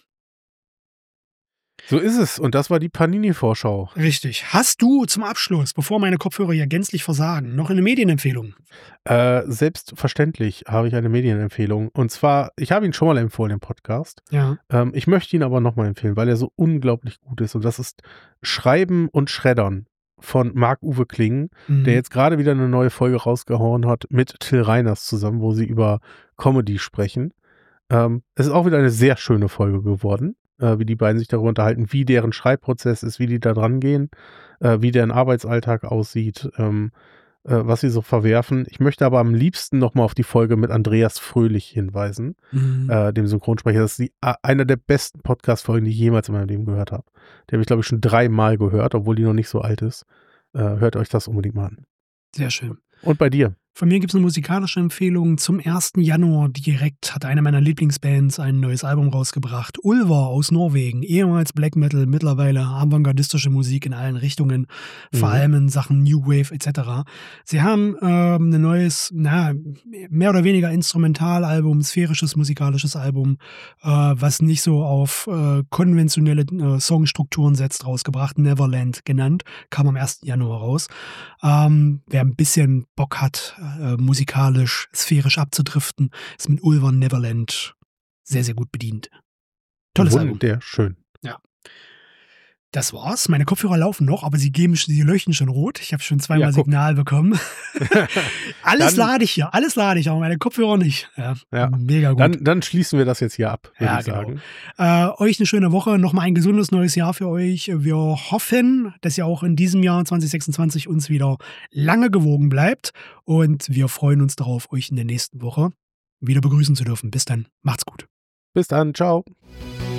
So ist es. Und das war die Panini-Vorschau. Richtig. Hast du zum Abschluss, bevor meine Kopfhörer hier gänzlich versagen, noch eine Medienempfehlung? Äh, selbstverständlich habe ich eine Medienempfehlung. Und zwar, ich habe ihn schon mal empfohlen im Podcast. Ja. Ähm, ich möchte ihn aber nochmal empfehlen, weil er so unglaublich gut ist. Und das ist Schreiben und Schreddern von Marc-Uwe Kling, Mhm. der jetzt gerade wieder eine neue Folge rausgehauen hat mit Till Reiners zusammen, wo sie über Comedy sprechen. Ähm, es ist auch wieder eine sehr schöne Folge geworden, äh, wie die beiden sich darüber unterhalten, wie deren Schreibprozess ist, wie die da dran gehen, äh, wie deren Arbeitsalltag aussieht, ähm, äh, was sie so verwerfen. Ich möchte aber am liebsten nochmal auf die Folge mit Andreas Fröhlich hinweisen, Mhm. äh, dem Synchronsprecher. Das ist die, a- eine der besten Podcast-Folgen, die ich jemals in meinem Leben gehört habe. Die habe ich, glaube ich, schon dreimal gehört, obwohl die noch nicht so alt ist. Äh, hört euch das unbedingt mal an. Sehr schön. Und bei dir? Von mir gibt es eine musikalische Empfehlung. Zum ersten Januar direkt hat eine meiner Lieblingsbands ein neues Album rausgebracht. Ulver aus Norwegen, ehemals Black Metal, mittlerweile avantgardistische Musik in allen Richtungen, vor Mhm. allem in Sachen New Wave et cetera. Sie haben ähm, ein neues, na, mehr oder weniger Instrumentalalbum, sphärisches musikalisches Album, äh, was nicht so auf äh, konventionelle äh, Songstrukturen setzt, rausgebracht. Neverland genannt, kam am ersten Januar raus. Ähm, wer ein bisschen Bock hat, äh, musikalisch, sphärisch abzudriften, ist mit Ulver Neverland sehr, sehr gut bedient. Tolles Album. Wunderschön. Das war's. Meine Kopfhörer laufen noch, aber sie geben, sie leuchten schon rot. Ich habe schon zweimal Ja, guck. Signal bekommen. Alles Dann- lade ich hier, alles lade ich, aber meine Kopfhörer nicht. Ja, Ja. mega gut. Dann, dann schließen wir das jetzt hier ab, würde Ja, ich genau. sagen. Äh, euch eine schöne Woche, nochmal ein gesundes neues Jahr für euch. Wir hoffen, dass ihr auch in diesem Jahr zwanzig sechsundzwanzig uns wieder lange gewogen bleibt und wir freuen uns darauf, euch in der nächsten Woche wieder begrüßen zu dürfen. Bis dann, macht's gut. Bis dann, ciao.